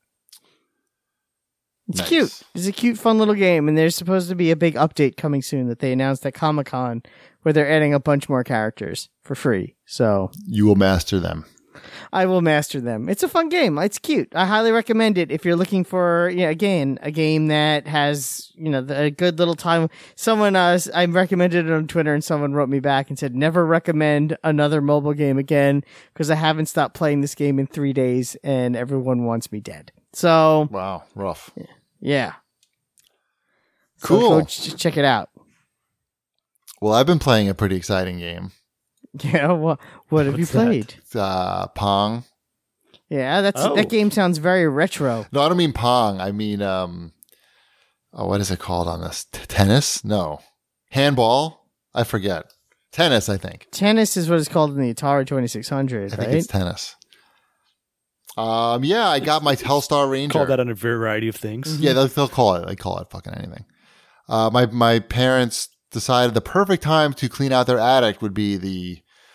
[SPEAKER 3] It's cute. It's a cute, fun little game, and there's supposed to be a big update coming soon that they announced at Comic-Con where they're adding a bunch more characters for free. So
[SPEAKER 2] you will master them.
[SPEAKER 3] I will master them. It's a fun game. It's cute. I highly recommend it if you're looking for, again, a game that has, a good little time. Someone, I recommended it on Twitter, and someone wrote me back and said, never recommend another mobile game again because I haven't stopped playing this game in 3 days and everyone wants me dead. So.
[SPEAKER 2] Wow. Rough.
[SPEAKER 3] Yeah.
[SPEAKER 2] Cool.
[SPEAKER 3] So go check it out.
[SPEAKER 2] Well, I've been playing a pretty exciting game.
[SPEAKER 3] Yeah, what have you played?
[SPEAKER 2] Pong.
[SPEAKER 3] Yeah, that game sounds very retro.
[SPEAKER 2] No, I don't mean Pong. I mean, what is it called on this? Tennis? No. Handball? I forget. Tennis, I think.
[SPEAKER 3] Tennis is what it's called in the Atari 2600,
[SPEAKER 2] I think it's tennis. Yeah, I got my Telstar Ranger.
[SPEAKER 4] Call that a variety of things.
[SPEAKER 2] Yeah, they'll call it. They call it fucking anything. My parents decided the perfect time to clean out their attic would be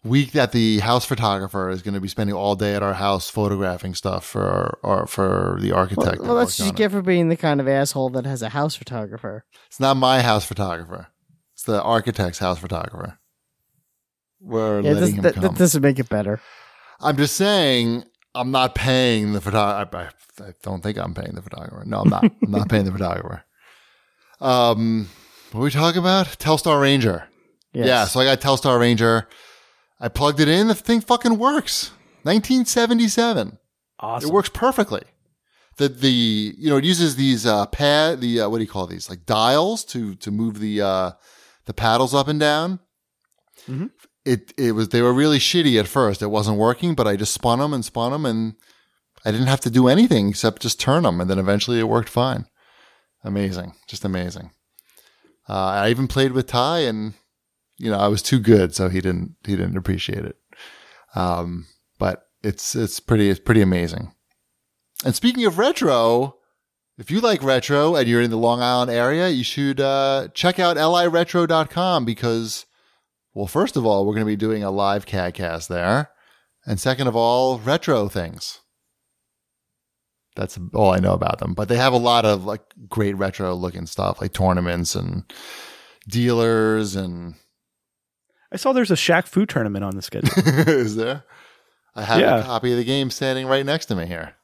[SPEAKER 2] week that the house photographer is going to be spending all day at our house photographing stuff for the architect.
[SPEAKER 3] Well, that's what you get for being the kind of asshole that has a house photographer.
[SPEAKER 2] It's not my house photographer. It's the architect's house photographer. We're letting him come.
[SPEAKER 3] That doesn't make it better.
[SPEAKER 2] I'm just saying I'm not paying the photographer. I don't think I'm paying the photographer. No, I'm not. I'm not paying the photographer. What are we talking about? Telstar Ranger.
[SPEAKER 3] Yes.
[SPEAKER 2] Yeah, so I got Telstar Ranger. I plugged it in. The thing fucking works. 1977.
[SPEAKER 4] Awesome.
[SPEAKER 2] It works perfectly. It uses these what do you call these? Like dials to move the paddles up and down.
[SPEAKER 4] Mm-hmm.
[SPEAKER 2] They were really shitty at first. It wasn't working, but I just spun them, and I didn't have to do anything except just turn them, and then eventually it worked fine. Amazing, just amazing. I even played with Ty, and I was too good, so he didn't appreciate it. But it's pretty amazing. And speaking of retro, if you like retro and you're in the Long Island area, you should check out liretro.com because, well, first of all, we're going to be doing a live CADcast there. And second of all, retro things. That's all I know about them. But they have a lot of like great retro looking stuff, like tournaments and dealers and...
[SPEAKER 4] I saw there's a Shaq Fu tournament on the schedule.
[SPEAKER 2] Is there? I have a copy of the game standing right next to me here.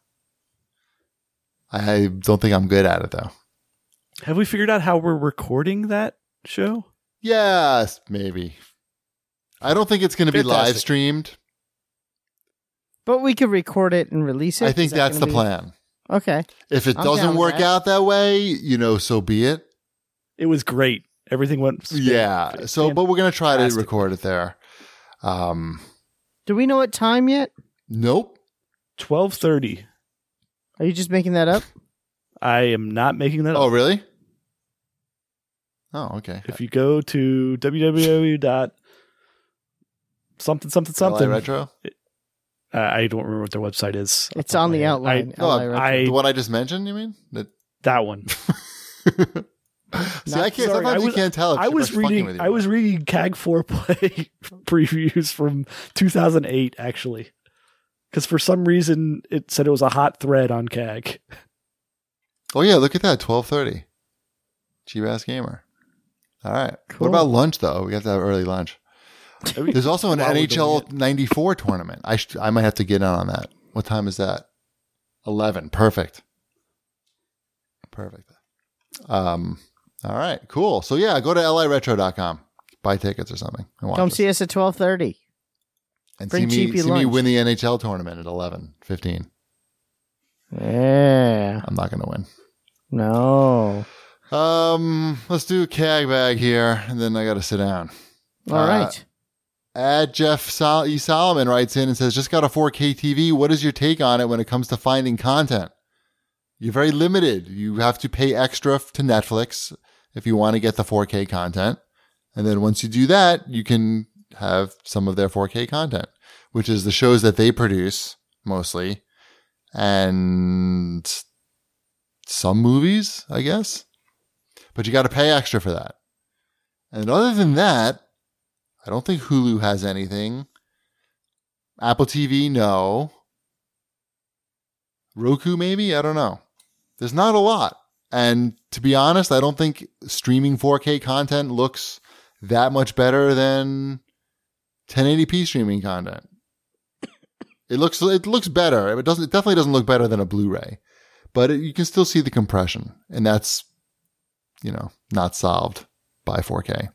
[SPEAKER 2] I don't think I'm good at it, though.
[SPEAKER 4] Have we figured out how we're recording that show?
[SPEAKER 2] Yes, maybe. I don't think it's going to be live streamed.
[SPEAKER 3] But we could record it and release it.
[SPEAKER 2] I think that's the plan.
[SPEAKER 3] Okay.
[SPEAKER 2] If it doesn't work out that way, so be it.
[SPEAKER 4] It was great. Everything went.
[SPEAKER 2] Yeah. So, but we're going to try to record it there.
[SPEAKER 3] Do we know what time yet?
[SPEAKER 2] Nope.
[SPEAKER 4] 12:30.
[SPEAKER 3] Are you just making that up?
[SPEAKER 4] I am not making that up.
[SPEAKER 2] Oh, really? Oh, okay.
[SPEAKER 4] If you go to www.something.
[SPEAKER 2] Retro?
[SPEAKER 4] I don't remember what their website is.
[SPEAKER 3] It's on the outline.
[SPEAKER 2] The one I just mentioned, you mean?
[SPEAKER 4] That one.
[SPEAKER 2] See, I can't. Sometimes you can't tell.
[SPEAKER 4] I was reading CAG 4 Play previews from 2008, actually, because for some reason it said it was a hot thread on CAG.
[SPEAKER 2] Oh yeah, look at that, 12:30. Cheap ass gamer. All right.
[SPEAKER 3] Cool.
[SPEAKER 2] What about lunch though? We have to have early lunch. There's also an NHL 94 tournament. I might have to get in on that. What time is that? 11. Perfect. All right, cool. So yeah, go to liretro.com, buy tickets or something, and
[SPEAKER 3] Come see us at 12:30.
[SPEAKER 2] And
[SPEAKER 3] Bring
[SPEAKER 2] see
[SPEAKER 3] cheapy
[SPEAKER 2] me
[SPEAKER 3] lunch.
[SPEAKER 2] win the NHL tournament at 11:15.
[SPEAKER 3] Yeah.
[SPEAKER 2] I'm not going to win.
[SPEAKER 3] No.
[SPEAKER 2] Let's do a CAG bag here, and then I got to sit down.
[SPEAKER 3] All right.
[SPEAKER 2] Jeff E. Solomon writes in and says, just got a 4K TV. What is your take on it when it comes to finding content? You're very limited. You have to pay extra to Netflix if you want to get the 4K content. And then once you do that, you can have some of their 4K content, which is the shows that they produce mostly. And some movies, I guess. But you got to pay extra for that. And other than that, I don't think Hulu has anything. Apple TV, no. Roku, maybe? I don't know. There's not a lot. And to be honest, I don't think streaming 4K content looks that much better than 1080p streaming content. It looks better. It definitely doesn't look better than a Blu-ray. But you can still see the compression. And that's, not solved by 4K.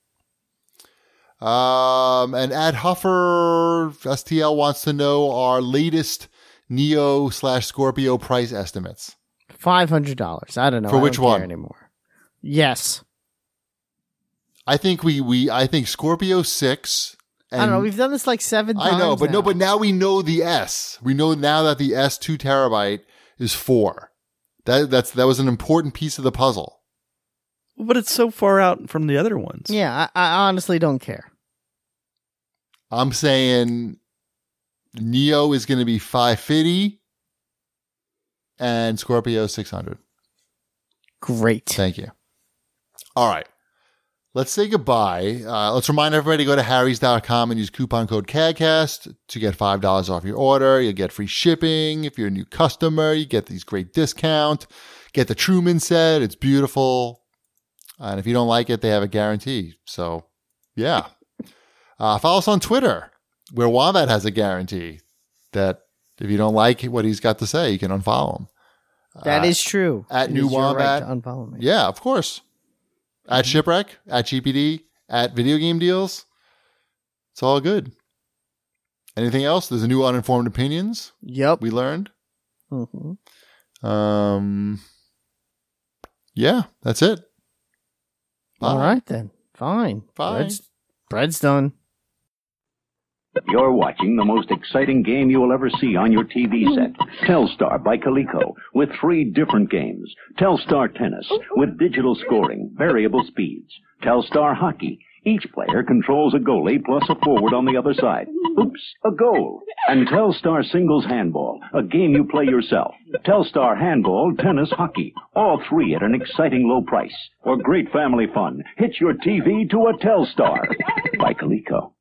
[SPEAKER 2] And Ad Huffer STL wants to know our latest Neo/Scorpio price estimates.
[SPEAKER 3] $500. I don't know.
[SPEAKER 2] For which one
[SPEAKER 3] anymore? Yes.
[SPEAKER 2] I think I think Scorpio 6.
[SPEAKER 3] I don't know. We've done this like 7 times.
[SPEAKER 2] I know, but
[SPEAKER 3] now.
[SPEAKER 2] but now we know the S. We know now that the S 2 terabyte is 4. That was an important piece of the puzzle.
[SPEAKER 4] But it's so far out from the other ones.
[SPEAKER 3] Yeah, I honestly don't care.
[SPEAKER 2] I'm saying Neo is going to be 550 and Scorpio 600.
[SPEAKER 3] Great.
[SPEAKER 2] Thank you. All right. let's say goodbye. Let's remind everybody to go to harrys.com and use coupon code CADCAST to get $5 off your order. You'll get free shipping. If you're a new customer, you get these great discount. Get the Truman set. It's beautiful. And if you don't like it, they have a guarantee. So, yeah. Follow us on Twitter, where Wombat has a guarantee that if you don't like what he's got to say, you can unfollow him.
[SPEAKER 3] That is true.
[SPEAKER 2] At
[SPEAKER 3] It
[SPEAKER 2] New
[SPEAKER 3] is your
[SPEAKER 2] Wombat.
[SPEAKER 3] right to unfollow me.
[SPEAKER 2] Yeah, of course. At Shipwreck, at GPD, at Video Game Deals. It's all good. Anything else? There's a new Uninformed Opinions
[SPEAKER 3] Yep.
[SPEAKER 2] we learned.
[SPEAKER 3] Mm-hmm.
[SPEAKER 2] Yeah, that's it. Bye.
[SPEAKER 3] All right, then. Fine.
[SPEAKER 2] Bye.
[SPEAKER 3] Bread's done.
[SPEAKER 5] You're watching the most exciting game you will ever see on your TV set. Telstar by Coleco with 3 different games. Telstar Tennis with digital scoring, variable speeds. Telstar Hockey. Each player controls a goalie plus a forward on the other side. Oops, a goal. And Telstar Singles Handball, a game you play yourself. Telstar Handball, Tennis, Hockey. All 3 at an exciting low price. For great family fun, hitch your TV to a Telstar by Coleco.